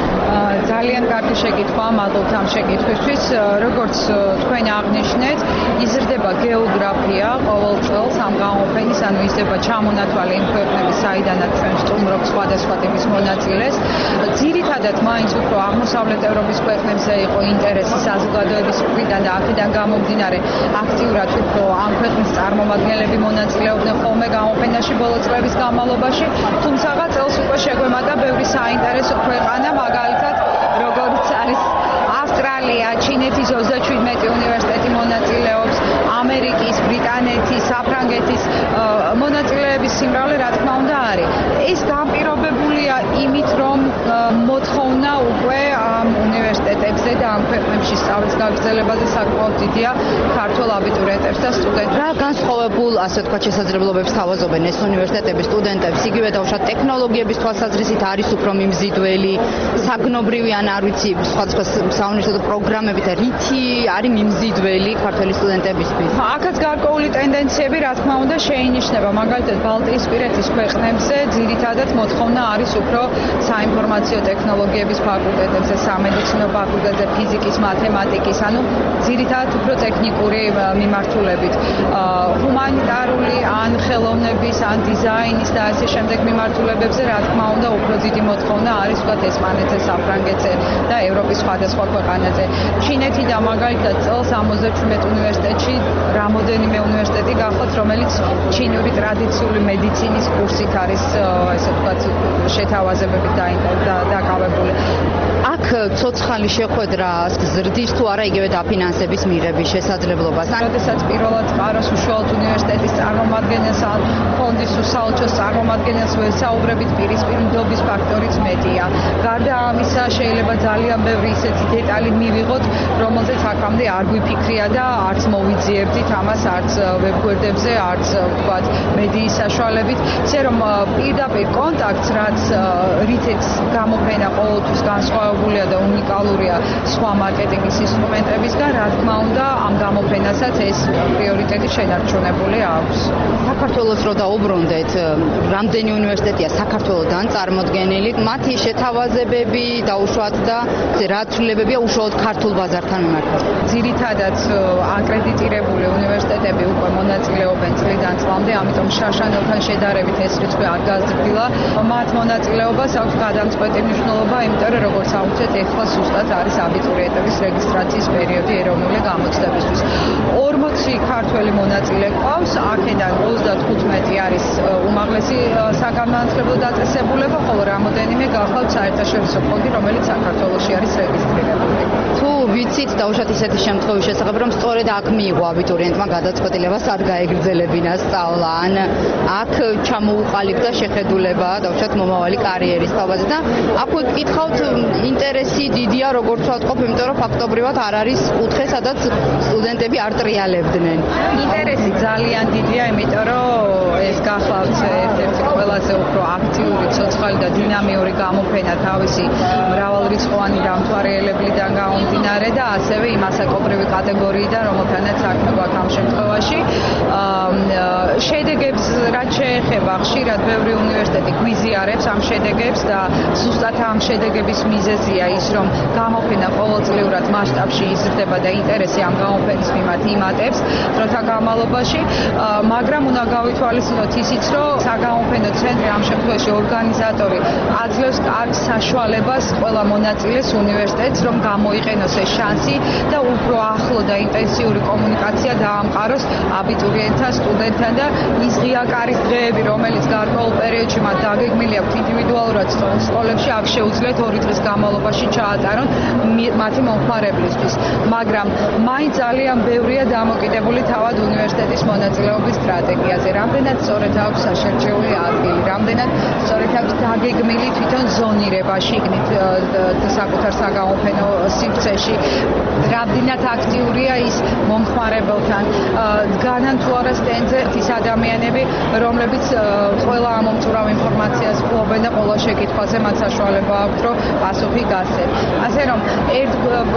ძალიან კარგი შეკითხვა, მადლობთ ამ შეკითხვისთვის. როგორც თქვენ აღნიშნეთ, იზრდება გეოგრაფია ყოველ წელს ამ გამოფენის, ანუ იზრდება ჩამონათვალი იმ ქვეყნების, საიდანაც ჩვენ სტუმრობთ სხვადასხვა ტიპის მონაწილეს. ძირითადად მაინც უფრო აღმოსავლეთ ევროპის ქვეყნებზე იყო ინტერესი საზოგადოების მხრიდან და აქედან გამომდინარე აქტიურად უფრო ამ ქვეყნის წარმომადგენლები მონაწილეობდნენ ხოლმე გამოფენაში ბოლო წლების განმავლობაში, თუმცა წელს უკვე შეგვემატა ბევრი საინტერესო ქვეყანა, მაგალითად როგორც არის ავსტრალია, ჩინეთის ოცდაშვიდმეტი უნივერსიტეტი მონაწილეობს, ამერიკის, ბრიტანეთის, საფრანგეთის მონაწილეების სიმრავლე რა თქმა უნდა არის. ეს განპირობებულია იმით, რომ მოთხოვნა უკვე ამ უნივერსიტეტებზე და ამ ქვეყნებში სწავლის გაგრძელებაზე საკმაოდ დიდია ქართულ აბიტურიენტებს და სტუდენტებს. რა განსხვავებულ, ასე ვთქვათ, შესაძლებლობებს თავაზობენ ეს უნივერსიტეტების სტუდენტებს? იგივე დავუშვათ ტექნოლოგიების თვალსაზრისით არის უფრო მიმზიდველი, საგნობრივი ან არ ვიცი, სხვადასხვა საუნივერსიტეტო პროგრამები და რითი არის მიმზიდველი ქართველი სტუდენტებისთვის? აქაც გარკვეული ტენდენციები, რა თქმა უნდა, შეინიშნება. მაგალითად, ბალტიისპირეთის ქვეყნებზე ძირითადად მოთხოვნა არის უფრო საინფორმაციო ტექნოლოგიების ფაკულტეტებზე, სამედიცინო ფაკულტეტებზე ფაკულტეტზე ფიზიკის, მათემატიკის, ანუ ძირითადად უფრო ტექნიკური მიმართულებით. ჰუმანიტარული ან ხელოვნების, ან დიზაინის და ასე შემდეგ მიმართულებებზე, რა თქმა უნდა, უფრო დიდი მოთხოვნა არის ვთქვათ ესპანეთზე, საფრანგეთზე და ევროპის სხვადასხვა ქვეყანაზე. ჩინეთიდან მაგალითად წელს ამდენმეტ უნივერსიტეტში რამოდენიმე უნივერსიტეტი გახოთ, რომელიც ჩინური ტრადიციული მედიცინის კურსით არის ესე ვთქვათ შეთავაზებებით დაკავებული. აქ ცოცხალი შეხვედრა ზრდის თუ არა იგივე დაფინანსების მიღების შესაძლებლობას. როდესაც პირველად წყაროს უშუალოდ უნივერსიტეტის წარმომადგენელს ან ფონდის უსაოცროს წარმომადგენელს ვესაუბრებით, პირისპირ ნდობის ფაქტორიც მეტია. გარდა ამისა, შეიძლება ძალიან ბევრი ისეთი დეტალი მივიღოთ, რომელზეც აქამდე არ გვიფიქრია და არც მოვიძიებდით ამას, არც ვებგვერდებზე, არც ვთქვათ მედიის საშუალებით. ისე რომ პირდაპირ კონტაქტს, რაც რითიც გამოფენა ყოველთვის განსხვავებულია და უნიკალურია სხვა მარკეტინგის ინსტრუმენტებისგან, რა თქმა უნდა, ამ გამოფენასაც ეს პრიორიტეტი შენარჩუნებული აქვს. საქართველოს რო დაუბრუნდეთ, რამდენი უნივერსიტეტია საქართველოდან წარმოდგენილი, მათი შეთავაზებები დაუშვათ და რა ცვლილებებია უშუალოდ ქართულ ბაზართან მიმართებით. ძირითადად აკრედიტირებული უნივერსიტეტები უკვე მონაწილეობენ წლიდან წლამდე, ამიტომ შაშანელთან შედარებით ეს რიცხვი არ გაზრდილა. მათ მონაწილეობას აქვს გადამწყვეტი მნიშვნელობა, იმიტომ რომ როგორც აუცეთ, ეხლა ზუსტად არის აბიტურიენტების რეგისტრაციის პერიოდი ეროვნული გამოცდებისთვის. ორმოცი ქართველი მონაწილე ყავს, აქედან ოცდათხუთმეტი არის უმაღლესი საგანმანათლებლო დაწესებულება, ხოლო რამოდენიმე გახლავთ საერთაშორისო ფონდი, რომელიც საქართველოში არის რეგისტრირებული. თუ ვიცით დაუშვათ ისეთი შემთხვევის შესახებ, რომ სწორედ აქ მიიღო აბიტურიენტმა გადაწყვეტილებას არ გაეგრძელებინა სწავლა, ან აქ ჩამოუყალიბდა შეხედულება დაუშვათ მომავალი კარიერის თავაზე და აქვე გკითხავთ, ინტერესი დიდია, როგორც ვთქვათ, იმიტომ რომ ფაქტობრივად არ არის კუთხე, სადაც სტუდენტები არ ტრიალებდნენ. ინტერესი ძალიან დიდია, იმიტომ რომ ეს გახლავთ ერთ-ერთი ყველაზე უფრო აქტიური, ცოცხალი და დინამიური გამოფენა თავისი მრავალრიცხოვანი დამთვალიერებლიდან გამომდინარე და ასევე იმ ასაკობრივი კატეგორიიდან, რომელთანაც საქმე გვაქვს ამ შემთხვევაში. შედეგებს რაც შეეხება, ხშირად ბევრი უნივერსიტეტი გვიზიარებს ამ შედეგებს და ზუსტად ამ შედეგების მიზეზია ის, რომ გამოფენა ყოველწლიურად მასშტაბში იზრდება და ინტერესი ამ გამოფენის მიმართ იმატებს დროთა განმავლობაში, მაგრამ უნდა გავითვალისწინოთ ისიც, რომ საგამოფენო ცენტრი ამ შემთხვევაში ორგანიზატორი აძლევს კარგ საშუალებას ყველა მონაწილეს უნივერსიტეტს, რომ გამოიყენოს ეს შანსი და უფრო ახლო და ინტენსიური კომუნიკაცია დაამყაროს აბიტურიენტთან, სტუდენტთან და ის ღია კარის დღეები, რომელიც გარკვეულ პერიოდში მათ დაგეგმილი აქვთ ინდივიდუალურად სკოლებში, აქ შეუძლიათ ორი დღის განმავლობაში ჩაატარონ მათი მომხმარებლისთვის. მაგრამ მაინც ძალიან ბევრია დამოკიდებული თავად უნივერსიტეტის მონაწილეობის სტრატეგიაზე. რამდენად სწორედ აქვს საშერჩეული ადგილი, რამდენად სწორედ აქვს დაგეგმილი თვითონ ზონირება შიგნით საკუთარ საგამოფენო სივრცეში, რამდენად აქტიურია ის მომხმარებელთან, დგანან თუ არა სტენდზე ის ადამიანები, რომლებიც ყველა ამომწურავ ინფორმაციას ფლობენ და ყველა შეკითხვაზე მათ საშუალება აქვთ, რომ პასუხი გასცენ. ასე რომ ერთ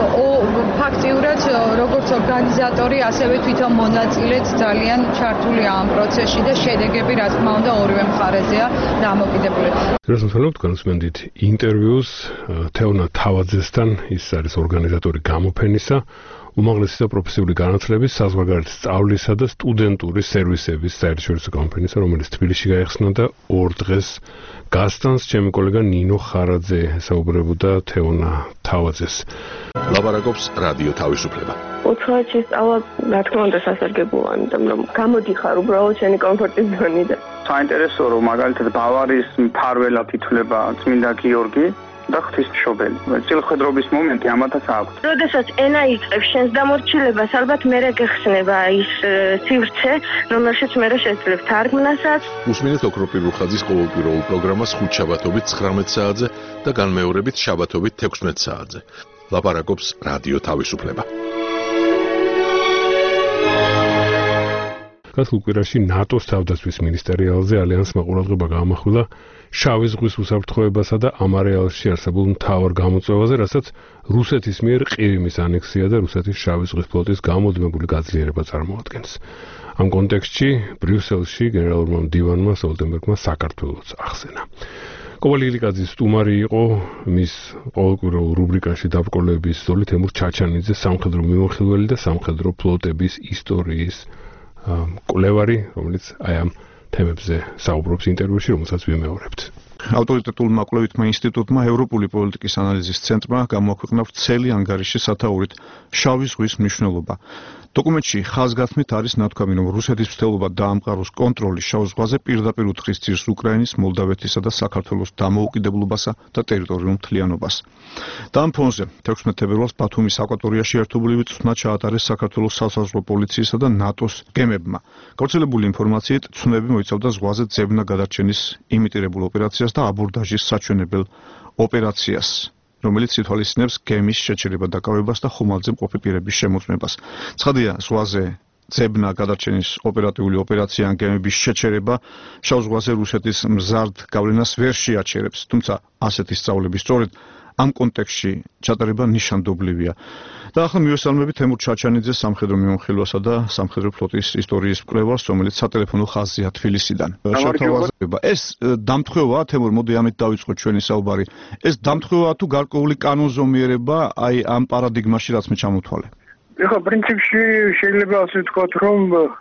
ფაქტიურად როგორც ორგანიზატორი, ასევე თვითონ მონაწილეც ძალიან ჩართულია ამ პროცესში და შედეგები, რა თქმა უნდა, ორივე მხარეზეა დამოკიდებული. რასამთავრებლად განსმენდით ინტერვიუს თეონა თავაძესთან, ის არის ორგანიზატორი გამოფენისა, უმაღლესი და პროფესიული განათლების, საზღვარგარეთ სწავლისა და სტუდენტური სერვისების საერთაშორისო გამოფენისა, რომელიც თბილისში გაიხსნა და ორ დღეს გასტანს. ჩემი კოლეგა ნინო ხარაძე საუბრებოდა თეონა თავაძეს. ლაპარაკობს რადიო თავისუფლება. უცხოეთში სწავლა, რა თქმა უნდა, სასარგებლოა, იმიტომ რომ გამოდიხარ უბრალოდ შენი კომფორტის ზონიდან. საინტერესოა, რომ მაგალითად ბავარიის მფარველად ითვლება წმინდა გიორგი და ღვთისმშობელი. წილხვედრობის მომენტი ამათაც აქვს. როდესაც ენა იწყებს შენს დამორჩილებას, ალბათ მერე გეხსნება ის სივრცე, რომელშიც მერე შეძლებ თარგმნასაც. უსმინეთ ოქროპირ რუხაძის ყოველკვირეულ პროგრამას ხუთშაბათობით ცხრამეტ საათზე და განმეორებით შაბათობით თექვსმეტ საათზე. ლაპარაკობს რადიო თავისუფლება. გასულ კვირაში ნატოს თავდაცვის მინისტერიალზე ალიანსმა ყურადღება გაამახვილა შავი ზღვის უსაფრთხოებასა და ამ არეალში არსებულ მთავარ გამოწვევაზე, რასაც რუსეთის მიერ ყირიმის ანექსია და რუსეთის შავი ზღვის ფლოტის გამუდმებული გაძლიერება წარმოადგენს. ამ კონტექსტში ბრიუსელში გენერალურმა მდივანმა სტოლტენბერგმა საქართველოს ახსენა. კოვალილიკაძის სტუმარი იყო მის ყოველკვირეულ რუბრიკაში დაბრკოლების ზოლი თემურ ჩაჩანიძე, სამხედრო მიმოხილველი და სამხედრო ფლოტების ისტორიის კვლევარი, რომელიც აი ამ თემებზე საუბრობს ინტერვიუში, რომელსაც ვიმეორებთ. ავტორიტეტულმა კვლევითმა ინსტიტუტმა ევროპული პოლიტიკის ანალიზის ცენტრმა გამოაქვეყნა ვრცელი ანგარიში სათაურით შავი ზღვის მნიშვნელობა. დოკუმენტში ხაზგასმით არის ნათქვამი, რომ რუსეთის მცდელობა დაამყაროს კონტროლი შავ ზღვაზე პირდაპირ უთხრის ძირს უკრაინის, მოლდავეთისა და საქართველოს დამოუკიდებლობასა და ტერიტორიულ მთლიანობას. და ამ ფონზე თექვსმეტ თებერვალს ბათუმის აკვატორიაში ერთობლივი წვრთნა ჩაატარეს საქართველოს სასაზღვრო პოლიციისა და ნატოს გემებმა. გავრცელებული ინფორმაციით, ცნები მოიცავდა ზღვაზე ძებნა გადარჩენის იმიტირებულ ოპერაციას და აბორდაჟის საჩვენებელ ოპერაციას, რომელიც ითვალისწინებს გემის შეჩერება დაკავებას და ხომალდზე მყოფი პირების შემოწმებას. ცხადია, ზღვაზე ძებნა გადარჩენის ოპერატიული ოპერაცია ან გემების შეჩერება შავ ზღვაზე რუსეთის მზარდ გავლენას ვერ შეაჩერებს, თუმცა ასეთი სწავლების სწორედ ამ კონტექსტში ჩატარება ნიშანდობლივია. და ახლა მივესალმები თემურ ჩაჩანიძეს, სამხედრო მიმოხილვასა და სამხედრო ფლოტის ისტორიის მკვლევარს, რომელიც სატელეფონო ხაზია თბილისიდან. შეთავაზება. ეს დამთხევაა, თემურ, მოდი ამით დავიწყოთ ჩვენი საუბარი. ეს დამთხევაა თუ გარკვეული კანონზომიერება აი ამ პარადიგმაში, რაც მე ჩამოთვალე? ეხლა პრინციპში შეიძლება ასე ვთქვათ, რომ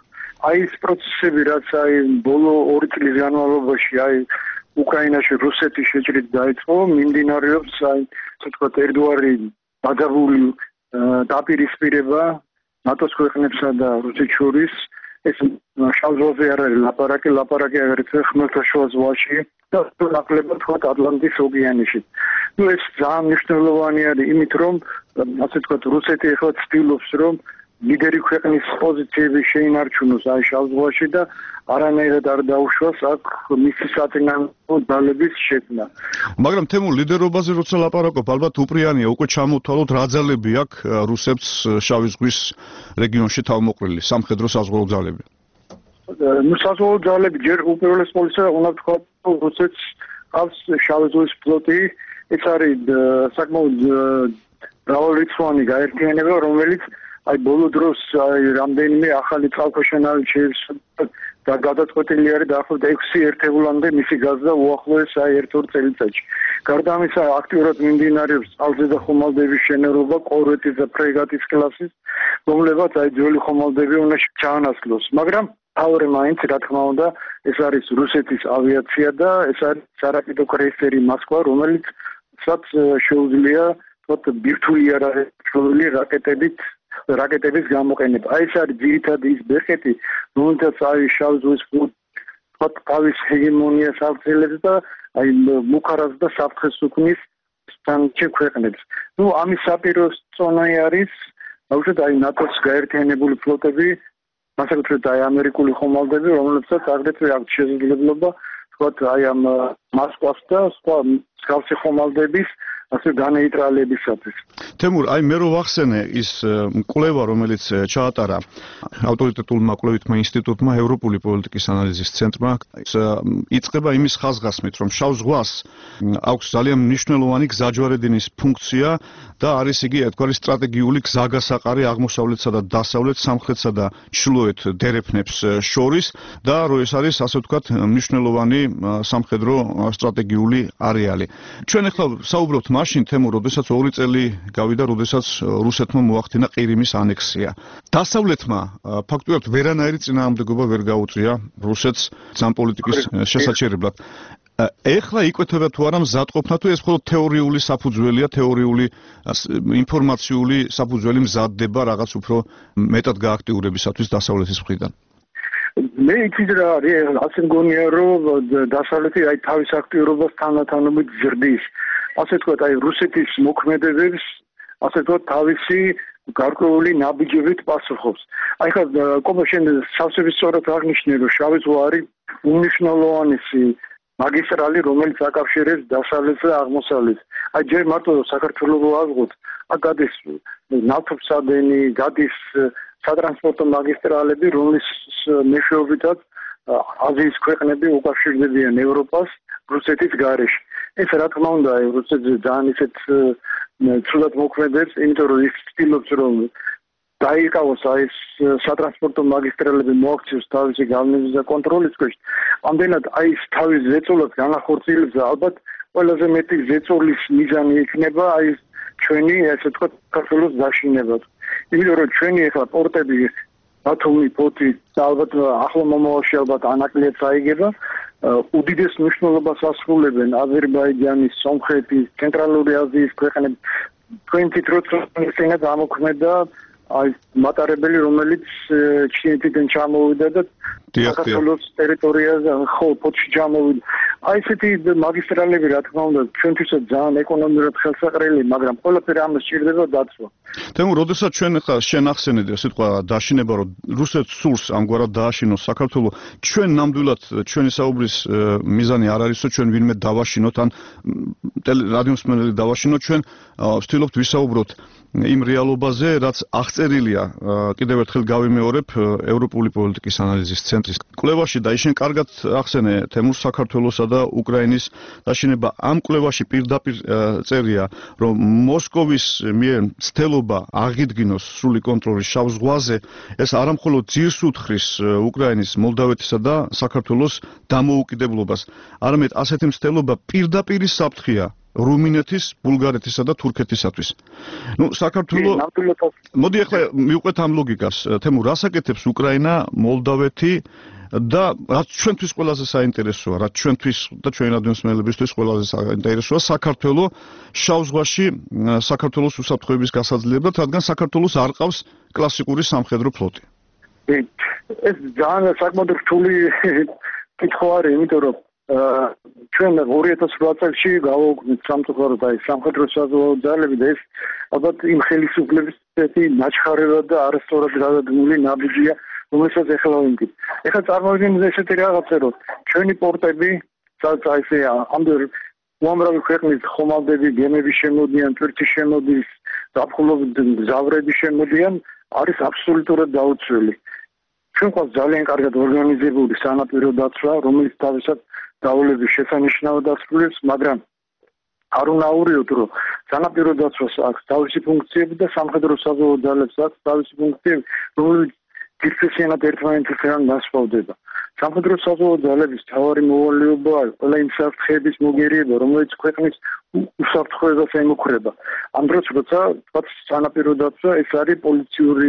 აი ეს პროცესები, რაც აი ბოლო ორი წლის განმავლობაში აი უკრაინაში რუსეთის შეჭრით დაიწყო, მიმდინარეობს აი ასე ვთქვათ ერთგვარი დაგებული დაპირისპირება ნატოს ქვეყნებსა და რუსეთს შორის. ეს შავ ზღვაზე არ არის ლაპარაკი, ლაპარაკი აგრეთვე ხმელთაშუა ზღვაში და ნაკლებად თქვათ ატლანტის ოკეანეში. ნუ ეს ძალიან მნიშვნელოვანი არის იმით, რომ ასე ვთქვათ რუსეთი ახლა ცდილობს, რომ ლიდერი ქვეყნის პოზიციები შეინარჩუნოს აი შავ ზღვაში და არანაირად არ დაუშვას აქ მისი საწინააღმდეგო ძალების შექმნა. მაგრამ თემურ ლიდერობაზე როცა ლაპარაკობ, ალბათ უპრიანია უკვე ჩამოთვალოთ რა ძალები აქვს რუსებს შავი ზღვის რეგიონში თავმოყრილი სამხედრო საზღვაო ძალები. ნუ საზღვაო ძალები ჯერ უპირველეს ყოვლისა უნდა ვთქვათ, რომ რუსეთს აქვს შავი ზღვის ფლოტი, ეს არის საკმაოდ მრავალრიცხოვანი გაერთიანება, რომელიც აი ბოლო დროს აი რამდენიმე ახალი წყალქვეშა შეიქმნა და გადაწყვეტილი არის დაახლოებით ექვსი ერთეულამდე მისი გაზრდა უახლოეს აი ერთ-ორ წელიწადში. გარდა ამისა, აქტიურად მიმდინარეობს წყალზე და ხომალდების შენერობა კორვეტის და ფრეგატის კლასის, რომლებაც აი ძველი ხომალდები უნდა ჩაანაცვლოს. მაგრამ თავი მაინც რა თქმა უნდა, ეს არის რუსეთის ავიაცია და ეს არის სარაკეტო კრეისერი მოსკვა, რომელიც საც შეუძლია თქო ბირთვული არ არის შეუძლია რაკეტებით რაკეტების გამოყენება. აი ეს არის ძირითადი ის ბექეთი, რომელთაც აი შავ ზღვის ფლოტი თავის ჰეგემონიას აღწევს და აი მუხარას და საფრთხეს უქმნის სანქცია ქვეყნებს. ნუ ამის საპირე წონი არის, აუცილებლად აი ნატოს გაერთიანებული ფლოტები, მასაკუთრებით აი ამერიკული ხომალდები, რომლებსაც აგრეთვე აქვს შესაძლებლობა, თქვათ აი ამ მოსკვას და სხვა მსგავსი ხომალდების ასე განეიტრალებისათვის. თემურ, აი მე რო ვახსენე ის კვლევა, რომელიც ჩაატარა ავტორიტეტულმა კვლევითმა ინსტიტუტმა, ევროპული პოლიტიკის ანალიზის ცენტრმა, იწყება იმის ხაზგასმით, რომ შავ ზღვას აქვს ძალიან მნიშვნელოვანი გზაჯვარედინის ფუნქცია და არის იგი ერთგვარი სტრატეგიული გზაგასაყარი აღმოსავლეთსა და დასავლეთ, სამხრეთსა და ჩრდილოეთ დერეფნებს შორის და რო ეს არის ასე ვთქვათ მნიშვნელოვანი სამხედრო სტრატეგიული არეალი. ჩვენ ახლა საუბრობთ მაშინ თემურ, როდესაც ორი წელი გავიდა, როდესაც რუსეთმა მოახდინა ყირიმის ანექსია. დასავლეთმა ფაქტობრივად ვერანაირი წინააღმდეგობა ვერ გაუწია რუსეთს ძამ პოლიტიკის შესაჩერებლად. ეხლა იკვეთება თუ არა მზადყოფნა, თუ ეს მხოლოდ თეორიული საფუძველია, თეორიული ინფორმაციული საფუძველი მზადდება რაღაც უფრო მეტად გააქტიურებისათვის დასავლეთის მხრიდან. მე იცით რა არის, ასე მგონია, რომ დასავლეთი აი თავის აქტიურობას თანათანობით ზრდის. ასე თქვა, აი რუსეთის მოქმედებებს, ასე თქვა, თავისი გარკვეული ნაბიჯებით პასუხობს. აი ხა კომიშენ სავსების სწორად აღნიშნე, რომ შავი ზღვა არის უნიშნელოვანესი მაგისტრალი, რომელიც აკავშირებს დასავლეთს და აღმოსავლეთს. აი ჯერ მარტო საქართველოს ვაზღოთ, აქ გადის ნავთობსადენი, გადის სატრანსპორტო მაგისტრალები, რომლის მეშვეობითაც აზიის ქვეყნები უკავშირდებიან ევროპას რუსეთის გარეშე. ეს რა თქმა უნდა, რუსეთს ძალიან ისეთ ცუდად მოქმედებს, იმიტომ რომ ის ცდილობს, რომ დაიკავოს აი ეს სატრანსპორტო მაგისტრალები მოაქციოს თავისი გავლენის და კონტროლის ქვეშ. ამდენად აი ეს თავის ზეწოლად განახორციელებს ალბათ ყველაზე მეტი ზეწოლის მიზანი იქნება აი ჩვენი ასე ვთქვათ საქართველოს დაშინება. იმიტომ რომ ჩვენი ახლა პორტები ბათუმი, ფოთი და ალბათ ახლო მომავალში ალბათ ანაკლიაც აიგება. უდიდეს მნიშვნელობას ასრულებენ აზერბაიჯანის, სომხეთის, ცენტრალური აზიის ქვეყნები. თქვენი როცა წინა გამოქმედა აი მატარებელი რომელიც ჩინეთიდან ჩამოვიდა და საქართველოს ტერიტორიაზე ხო ფოთში ჩამოვიდა. აი ესეთი მაგისტრალები რა თქმა უნდა ჩვენთვისაც ძალიან ეკონომიურად ხელსაყრელი, მაგრამ ყველაფერი ამას სჭირდება დაცვა. თემურ, როდესაც ჩვენ ხა შენახსენეთ სიტყვა დაშინება, რომ რუსეთს სურს ამგვარად დააშინოს საქართველოს, ჩვენ ნამდვილად ჩვენი საუბრის მიზანი არ არის, რომ ჩვენ ვინმე დავაშინოთ ან რადიომსმენელი დავაშინოთ, ჩვენ ვცდილობთ ვისაუბროთ იმ რეალობაზე, რაც აღწერილია კიდევ ერთხელ გავიმეორებ ევროპული პოლიტიკის ანალიზის ცენტრის კვლევაში და ისინი კარგად ახსენე თემურ საქართველოსა და უკრაინის დაშინება. ამ კვლევაში პირდაპირ წერია, რომ მოსკოვის მიერ მცდელობა აღიდგინოს სრული კონტროლი შავ ზღვაზე, ეს არამხოლოდ ძირს უთხრის უკრაინის, მოლდავეთისა და საქართველოს დამოუკიდებლობას, არამედ ასეთი მცდელობა პირდაპირი საფრთხეა რუმინეთის, ბულგარეთისა და თურქეთისათვის. ნუ საქართველოს მოდი ახლა მივყვეთ ამ ლოგიკას. თემურ, რას აკეთებს უკრაინა, მოლდავეთი და რაც ჩვენთვის ყველაზე საინტერესოა, რაც ჩვენთვის და ჩვენი რადიომსმენელებისთვის ყველაზე საინტერესოა საქართველოს შავ ზღვაში საქართველოს უსაფრთხოების გასაძლიერებლად, რადგან საქართველოს არ ყავს კლასიკური სამხედრო ფლოტი. ეს ძალიან საკმაოდ რთული კითხვა არის, იმიტომ რომ ჩვენ ორი ათას ოთხ წელს გავაუქმეთ სამწუხაროდ აი სამხედრო საზღვაო ძალები და ეს ალბათ იმ ხელისუფლების ერთი ნაჩხარება და არასწორად გადადგმული ნაბიჯია, რომელსაც ეხლა ვიმკით. ეხლა წარმოვიდგინეთ ესეთი რაღაცა, რომ ჩვენი პორტები, სადაც აი ესე ამდენ უამრავი ქვეყნის ხომალდები, გემები შემოდიან, ტვირთი შემოდის, ზაფხულობით მგზავრები შემოდიან, არის აბსოლუტურად დაუცველი. ჩვენ ყავს ძალიან კარგად ორგანიზებული სანაპირო დაცვა, რომელიც თავისად დავალების შესანიშნავად ასრულებს, მაგრამ არ უნდა აურიოთ, რომ სანაპირო დაცვას აქვს თავისი ფუნქციები და სამხედრო საზღვაო ძალებს აქვს თავისი ფუნქციები, რომელიც ძირფესიანად ერთმანეთისგან განსხვავდება. სამხედრო საზღვაო ძალების მთავარი მოვალეობა ყველა იმ საფრთხეების მოგერიება, რომელიც ქვეყნის უსაფრთხოებას ემუქრება. ამ დროს, როცა თქვათ სანაპირო დაცვა, ეს არის პოლიციური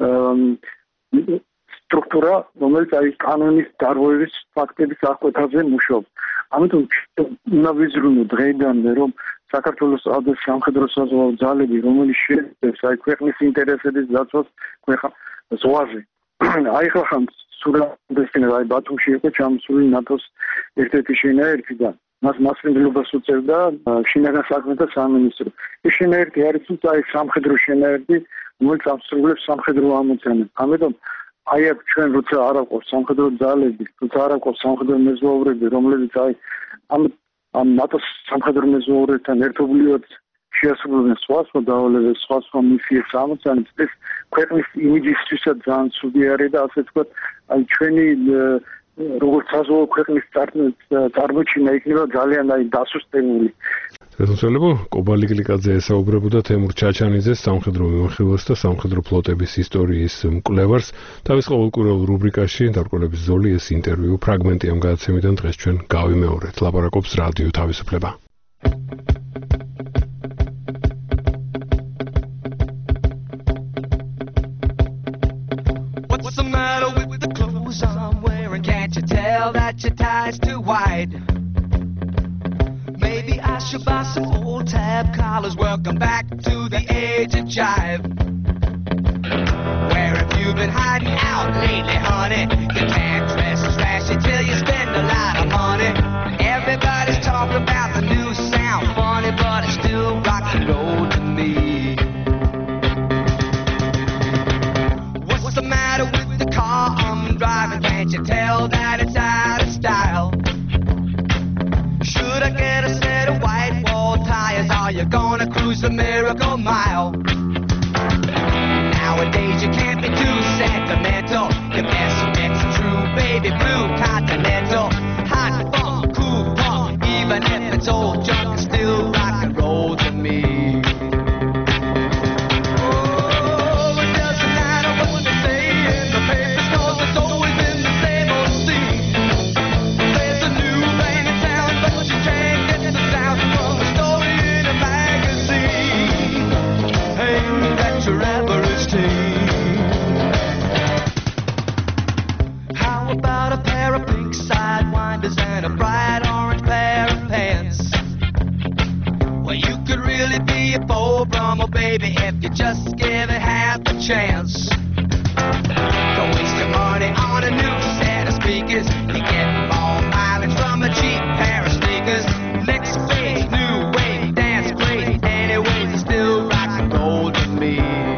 სტრუქტურა, რომელიც აი კანონის დარღვევის ფაქტების აღკვეთაზე მუშაობს. ამიტომ უნდა ვიზრუნოთ დღეიდანვე, რომ საქართველოს ავდეს სამხედრო საზღვაო ძალები, რომელიც შეეცდებს აი ქვეყნის ინტერესების დაცვას ქვეყნის ზღვაზე. აი ხა ხან სურათებსკენ აი ბათუმში იყო ჩამოსული ნატოს ერთ-ერთი შენაერთი და მას მასპინძლობას უწევდა შინაგან საქმეთა სამინისტრო. ეს შენაერთი არის თუმცა აი სამხედრო შენაერთი, რომელიც ასრულებს სამხედრო ამოცანებს. ამიტომ აი აქ ჩვენ როცა არ აყავს სამხედრო ძალები, როცა არ აყავს სამხედრო მეზღვაურები, რომლებიც აი ამ ამ ნატოს სამხედრო მეზღვაურებთან ერთობლივად შეასრულებენ სხვა სხვა დავალებებს, სხვა სხვა მისიებს ამოცანებს, ეს ქვეყნის იმიჯისთვისაც ძალიან ცუდი არის და ასე ვთქვათ, აი ჩვენი როგორც საზღვაო ქვეყნის წარმოჩინა იქნება ძალიან აი დასუსტებული. რუსელებო კობალი გლიკაძე ესაუბრებოდა თემურ ჩაჩანიძეს სამხედრო მიმოხილვას და სამხედრო ფლოტების ისტორიის მკვლევარს. თავის ყოველკვირეულ რუბრიკაში დარკვევების ზოლი ეს ინტერვიუ ფრაგმენტი ამ გადაცემიდან დღეს ჩვენ გავიმეორეთ. ლაპარაკობს რადიო თავისუფლება. What's the matter with the clothes I'm wearing? Can't you tell that your tie's too wide? Maybe I should buy some old tab collars. Welcome back to the age of jive. Where have you been hiding out lately, honey? You can't dress trashy till you spend a lot of money. Everybody's talking about the new sound, funny, but it's still rock and roll to me. What's the matter with the car I'm driving? Can't you tell that it's out of style? Should I get a set of white wall tires? Are you gonna cruise the Miracle Mile? Nowadays you can't be too sentimental. You best mix true baby blue continental. Hot funk, cool punk, even if it's old junk, it's still rock and roll to me. Oh, it doesn't Well, you could really be a Paul Brummer, baby, if you just give it half a chance. Don't waste your money on a new set of speakers. You get more mileage from a cheap pair of sneakers. Next phase, new wave, dance crazy. Anyways, it's still rock and roll to me.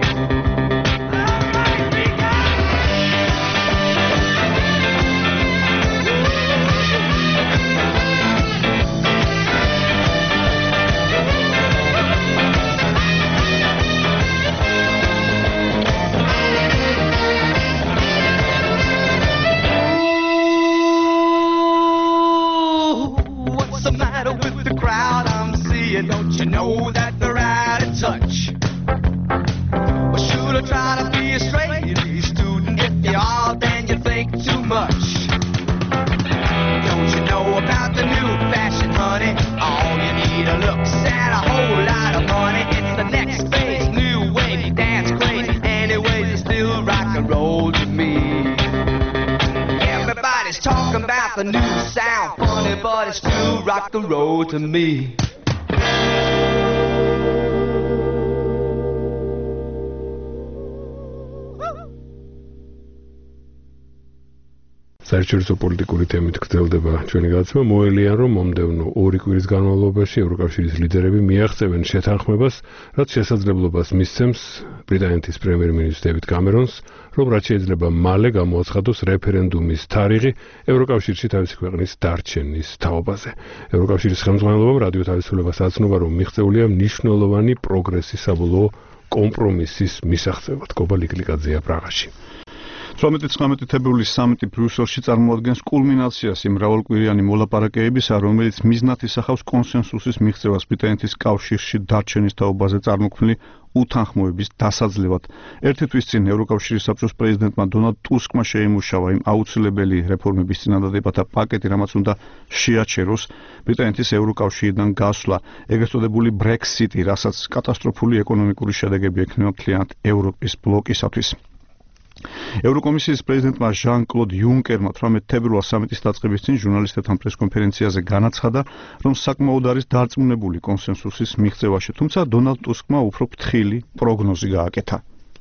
Don't you know that they're out of touch? Well, should I try to be a straight A student? If you are, then you think too much. Don't you know about the new fashion, honey? All you need are looks and a whole lot of money. It's the next phase, new wave, dance crazy. Anyways, it's still rock and roll to me. Everybody's talking about the new sound, funny, but it's still rock and roll to me. საერთაშორისო პოლიტიკური თემით გრძელდება ჩვენი გადაცემა. მოელიან, რომ მომდევნო ორი კვირის განმავლობაში ევროკავშირის ლიდერები მიაღწევენ შეთანხმებას, რაც შესაძლებლობას მისცემს ბრიტანეთის პრემიერ-მინისტრ დევიდ კამერონს, რომ რაც შეიძლება მალე გამოაცხადოს რეფერენდუმის თარიღი ევროკავშირში თავისი ქვეყნის დარჩენის თაობაზე. ევროკავშირის ხელმძღვანელობამ რადიო თავისუფლებას აცნობა, რომ მიღწეულია მნიშვნელოვანი პროგრესი საბოლოო კომპრომისის მისაღწევად. გობა ლიკლიკაძეა პრაღაში. თორმეტი თებერვლის სამიტი ბრიუსელში წარმოადგენს კულმინაციას იმ მრავალკვირიანი მოლაპარაკებისა, რომელიც მიზნად ისახავს კონსენსუსის მიღწევას ბრიტანეთის კავშირში დარჩენის თაობაზე წარმოქმნილი უთანხმოების დასაძლევად. ერთი თვის წინ ევროკავშირის საბჭოს პრეზიდენტმა დონალდ ტუსკმა შეიმუშავა იმ აუცილებელი რეფორმების წინადადებათა პაკეტი, რამაც უნდა შეაჩეროს ბრიტანეთის ევროკავშირიდან გასვლა, ეგრეთ წოდებული ბრექსიტი, რასაც კატასტროფული ეკონომიკური შედეგები ექნება მთლიანად ევროპის ბლოკისათვის. ევროკომისიის პრეზიდენტმა ჟან-კლოდ იუნკერმა თვრამეტი თებერვალს სამიტის დაწყების წინ ჟურნალისტებთან პრესკონფერენციაზე განაცხადა, რომ საკმაოდ არის დარწმუნებული კონსენსუსის მიღწევაში, თუმცა დონალდ ტუსკმა უფრო ფრთხილი პროგნოზი გააკეთა.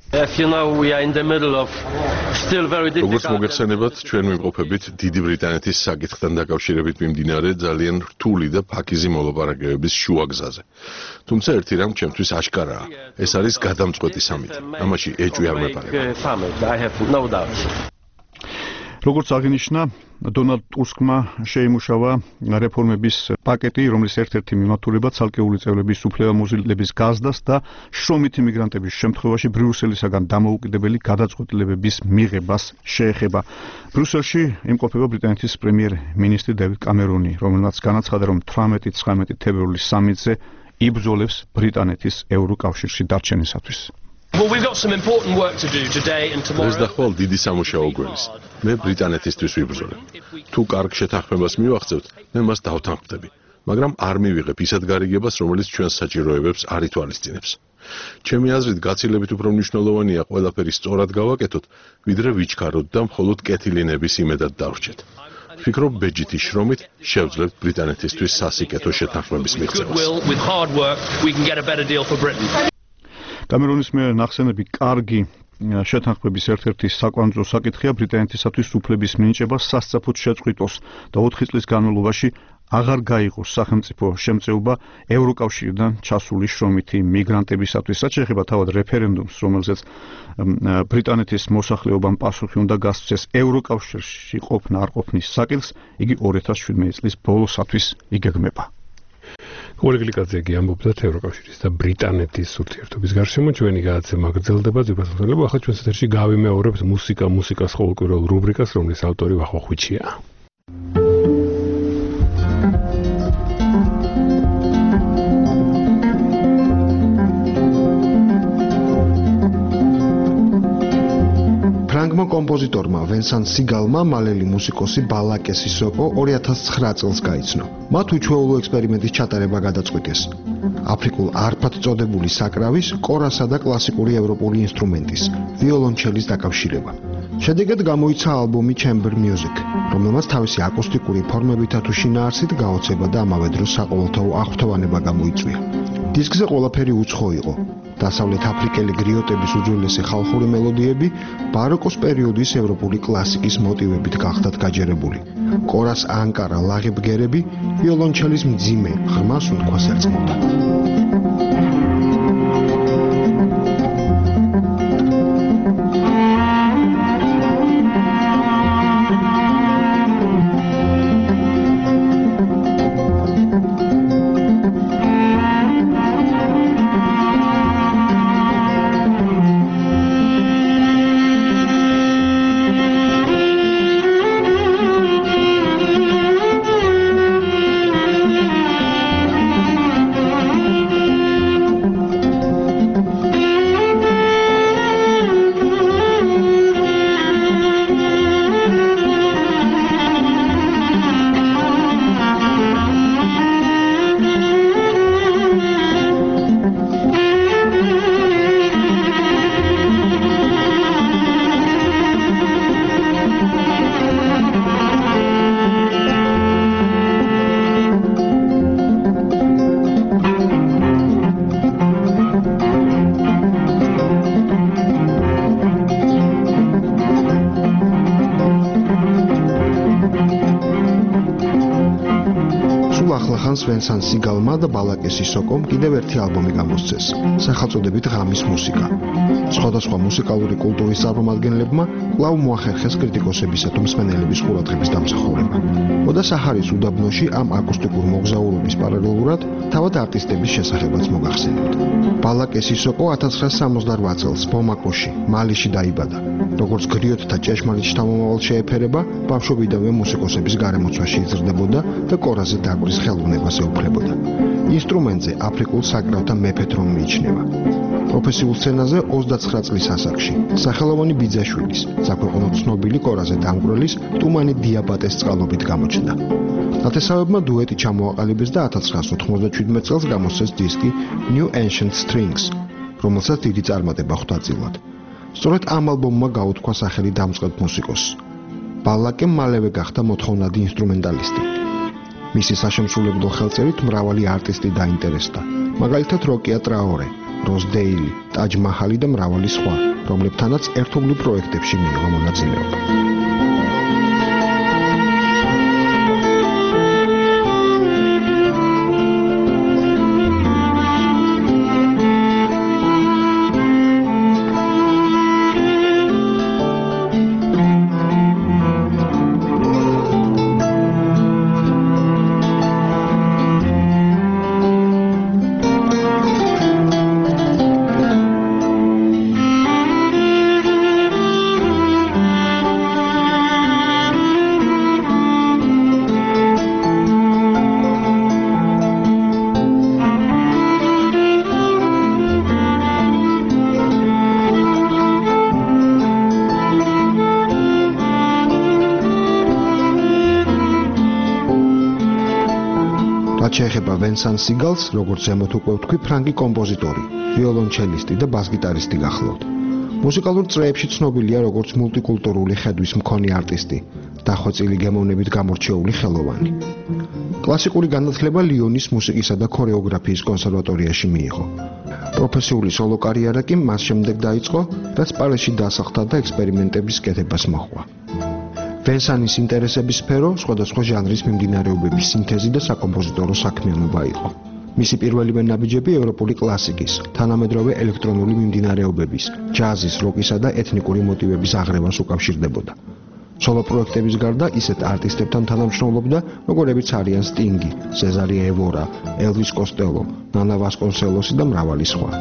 როგორც მოგეხსენებათ, ჩვენ ვიმყოფებით დიდი ბრიტანეთის საკითხთან დაკავშირებით მიმდინარე ძალიან რთული და ფაქიზი მოლაპარაკებების შუაგზაზე. თუმცა ერთი რამ ჩემთვის აშკარაა, ეს არის გადამწყვეტი სამიტი. ამაში ეჭვი არ მეპარება. როგორც აღინიშნა, დონალდ ტუსკმა შეიმუშავა რეფორმების პაკეტი, რომლის ერთ-ერთი მიმართულება ცალკეული წევრების უფლებამოსილების გაზრდას და შრომითი მიგრანტების შემთხვევაში ბრიუსელისაგან დამოუკიდებელი გადაწყვეტილებების მიღებას შეეხება. ბრიუსელში იმყოფება ბრიტანეთის პრემიერ-მინისტრი დევიდ კამერონი, რომელმაც განაცხადა, რომ თვრამეტი ცხრამეტი თებერვლის სამიტზე იბრძოლებს ბრიტანეთის ევროკავშირში დარჩენისათვის. Well, we've got some important work to do today and tomorrow. ეს დახვალ დიდი სამუშაო გვერდის. მე ბრიტანეთისთვის ვიბრძოლებ. თუ კარგ შეთანხმებას მივახცევთ, მე მას დავთანხმდები, მაგრამ არ მივიღებ ისეთ გარიგებას, რომელიც ჩვენს საჭიროებებს არ ითვალისწინებს. ჩემი აზრით, გაცილებით უფრო მნიშვნელოვანია ყველაფერი სწორად გავაკეთოთ, ვიდრე ვიჩქაროთ და მხოლოდ კეთილინების იმედად დავრჩეთ. ვფიქრობ, ბეჯითი შრომით შევძლებთ ბრიტანეთისთვის სასიკეთო შეთანხმების მიღწევას. კამერონის მიერ ნახსენები კარგი შეთანხმების ერთ-ერთი საკვანძო საკითხია ბრიტანეთისათვის უფლების მინიჭება სასწრაფოდ შეწყვიტოს და ოთხი წლის განმავლობაში აღარ გაიღოს სახელმწიფო შემწეობა ევროკავშირიდან ჩასული შრომითი მიგრანტებისათვის. რაც შეეხება თავად რეფერენდუმს, რომელზეც ბრიტანეთის მოსახლეობამ პასუხი უნდა გასცეს ევროკავშირში ყოფნა არ ყოფნის საკითხს, იგი ორი ათას შვიდმეტი წლის ბოლოსათვის იგეგმება. კოლეგლიკაძეგი ამბობდა ევროკავშირის და ბრიტანეთის ურთიერთობის გარშემო. ჩვენი გადაცემა გრძელდება. ზეპასმოთელებო, ახლა ჩვენს ეთერში გავიმეორებთ მუსიკა მუსიკას ყოველკვირეულ რუბრიკას, რომლის ავტორი ვახო ხვიჩია. ფრანგმა კომპოზიტორმა ვენსან სიგალმა მალელი მუსიკოსი ბალაკე სისოკო ორი ათას ცხრა წელს გაიცნო. მათ უჩვეულო ექსპერიმენტის ჩატარება გადაწყვიტეს. აფრიკულ არფად წოდებული საკრავის, კორასა და კლასიკური ევროპული ინსტრუმენტის, ვიოლონჩელის დაკავშირება. შედეგად გამოიცა ალბომი Chamber Music, რომელმაც თავისი აკუსტიკური ფორმებითა თუ შინაარსით გაოცება და ამავე დროს საყოველთაო აღფრთოვანება გამოიწვია. დისკზე ყველაფერი უცხო იყო. დასავლეთ აფრიკელი გრიოტების უძველესი ხალხური მელოდიები ბაროკოს პერიოდის ევროპული კლასიკის მოტივებით გახდათ გაჯერებული. კორას ანკარა ლაღი ბგერები ვიოლონჩელის მძიმე ღრმა სუნთქვას ერწყმოდა. ვენსან სიგალმა და ბალაკე სისოკომ კიდევ ერთი ალბომი გამოსცეს, სახელწოდებით ღამის მუსიკა. სხვადასხვა მუსიკალური კულტურის წარმომადგენლებმა კვლავ მოახერხეს კრიტიკოსებისა თუ მსმენელების ყურადღების დამსახურება. ოდა საჰარის უდაბნოში ამ აკუსტიკურ მოგზაურობის პარალელურად თავად არტისტების შესახებაც მოგახსენებთ. ბალაკე სისოკო ათას ცხრაასი სამოცდარვა წელს ბომაკოში, მალიში დაიბადა. როგორც გრიოტთა ჭეშმარიტ შთამომავალს შეეფერება, ბავშვობიდანვე მუსიკოსების გარემოცვაში იზრდებოდა და კორაზე დაკვრის ხელოვნებას ეუფლებოდა. ინსტრუმენტზე აფრიკულ საკრავთა მეფედ რომ მიიჩნევა. პროფესიულ სცენაზე ოცდაცხრა წლის ასაკში სახელოვანი ბიძაშვილის, საქვეყნოდ ცნობილი კორაზე დამკვირველის ტუმანი დიაბატეს წყალობით გამოჩნდა. ნათესავებმა დუეტი ჩამოაყალიბეს და ათას ცხრაასი ოთხმოცდაჩვიდმეტ წელს გამოსცეს დისკი New Ancient Strings, რომელსაც დიდი წარმატება ხვდა წილად. სწორედ ამ ალბომმა გაუთქვა სახელი დამწყებ მუსიკოსს. ბალაკემ მალევე გახდა მოთხოვნადი ინსტრუმენტალისტი. მისი საშემსრულებლო ხელწერით მრავალი არტისტი დაინტერესდა, მაგალითად როკია ტრაორე, როს დეილი, ტაჯ მაჰალი და მრავალი სხვა, რომლებთანაც ერთობლივ პროექტებში მიიღო მონაწილეობა. შეეხება ვენსან სიგალს, როგორც ზემოთ უკვე ვთქვი, ფრანგი კომპოზიტორი, ვიოლონჩელისტი და ბას-გიტარისტი გახლავთ. მუსიკალურ წრეებში ცნობილია როგორც მულტიკულტურული ხედვის მქონე არტისტი, დახვეწილი გემოვნებით გამორჩეული ხელოვანი. კლასიკური განათლება ლიონის მუსიკისა და ქორეოგრაფიის კონსერვატორიაში მიიღო. პროფესიული სოლო კარიერა კი მას შემდეგ დაიწყო, რაც პარიზში დასახლდა და ექსპერიმენტების კეთებას მოჰყვა. ვენსანის ინტერესების სფერო სხვადასხვა ჟანრის მიმდინარეობების სინთეზი და საკომპოზიტორო საქმიანობა იყო. მისი პირველივე ნაბიჯები ევროპული კლასიკის, თანამედროვე ელექტრონული მიმდინარეობების, ჯაზის, როკისა და ეთნიკური მოტივების აღრევას უკავშირდებოდა. სოლო პროექტების გარდა ისეთ არტისტებთან თანამშრომლობდა, როგორებიც არიან სტინგი, სეზარი ევორა, ელვის კოსტელო, ნანა ვასკონსელოსი და მრავალი სხვა.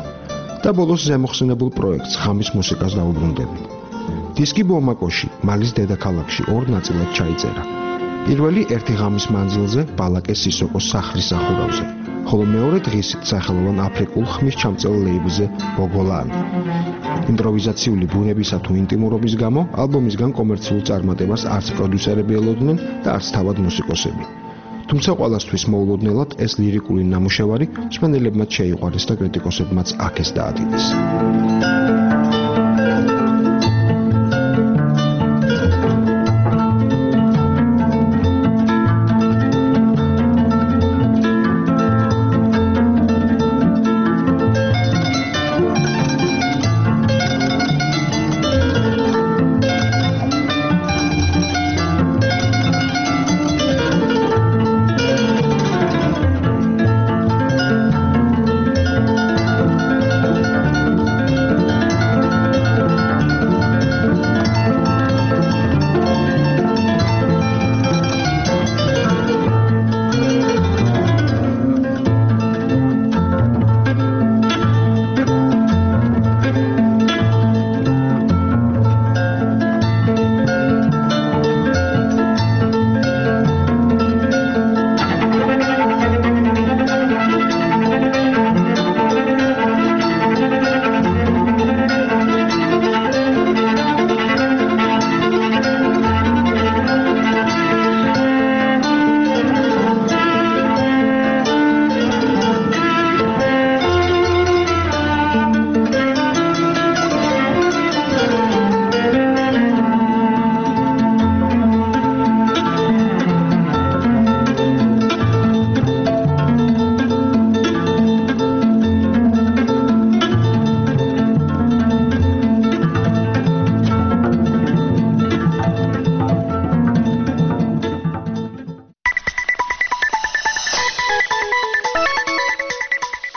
და ბოლოს ზემოხსენებულ პროექტს ღამის მუსიკას დაუბრუნდები. დისკი ბომაკოში, მალის დედაქალაქში ორ ნაწილად ჩაიწერა. პირველი ერთი ღამის მანძილზე ბალაკე სისოკოს სახლის სახურავზე, ხოლო მეორე დღისით სახელოვან აფრიკულ ხმისჩამწელ ლეიბლზე ბოგოლან. იმპროვიზაციული ბუნებისა თუ ინტიმურობის გამო ალბომისგან კომერციულ წარმატებას არც პროდიუსერები ელოდნენ და არც თავად მუსიკოსები. თუმცა ყველასთვის მოულოდნელად ეს ლირიკული ნამუშევარი მსმენელებმა შეიყვარეს და კრიტიკოსებმაც აქეს დაადიდეს.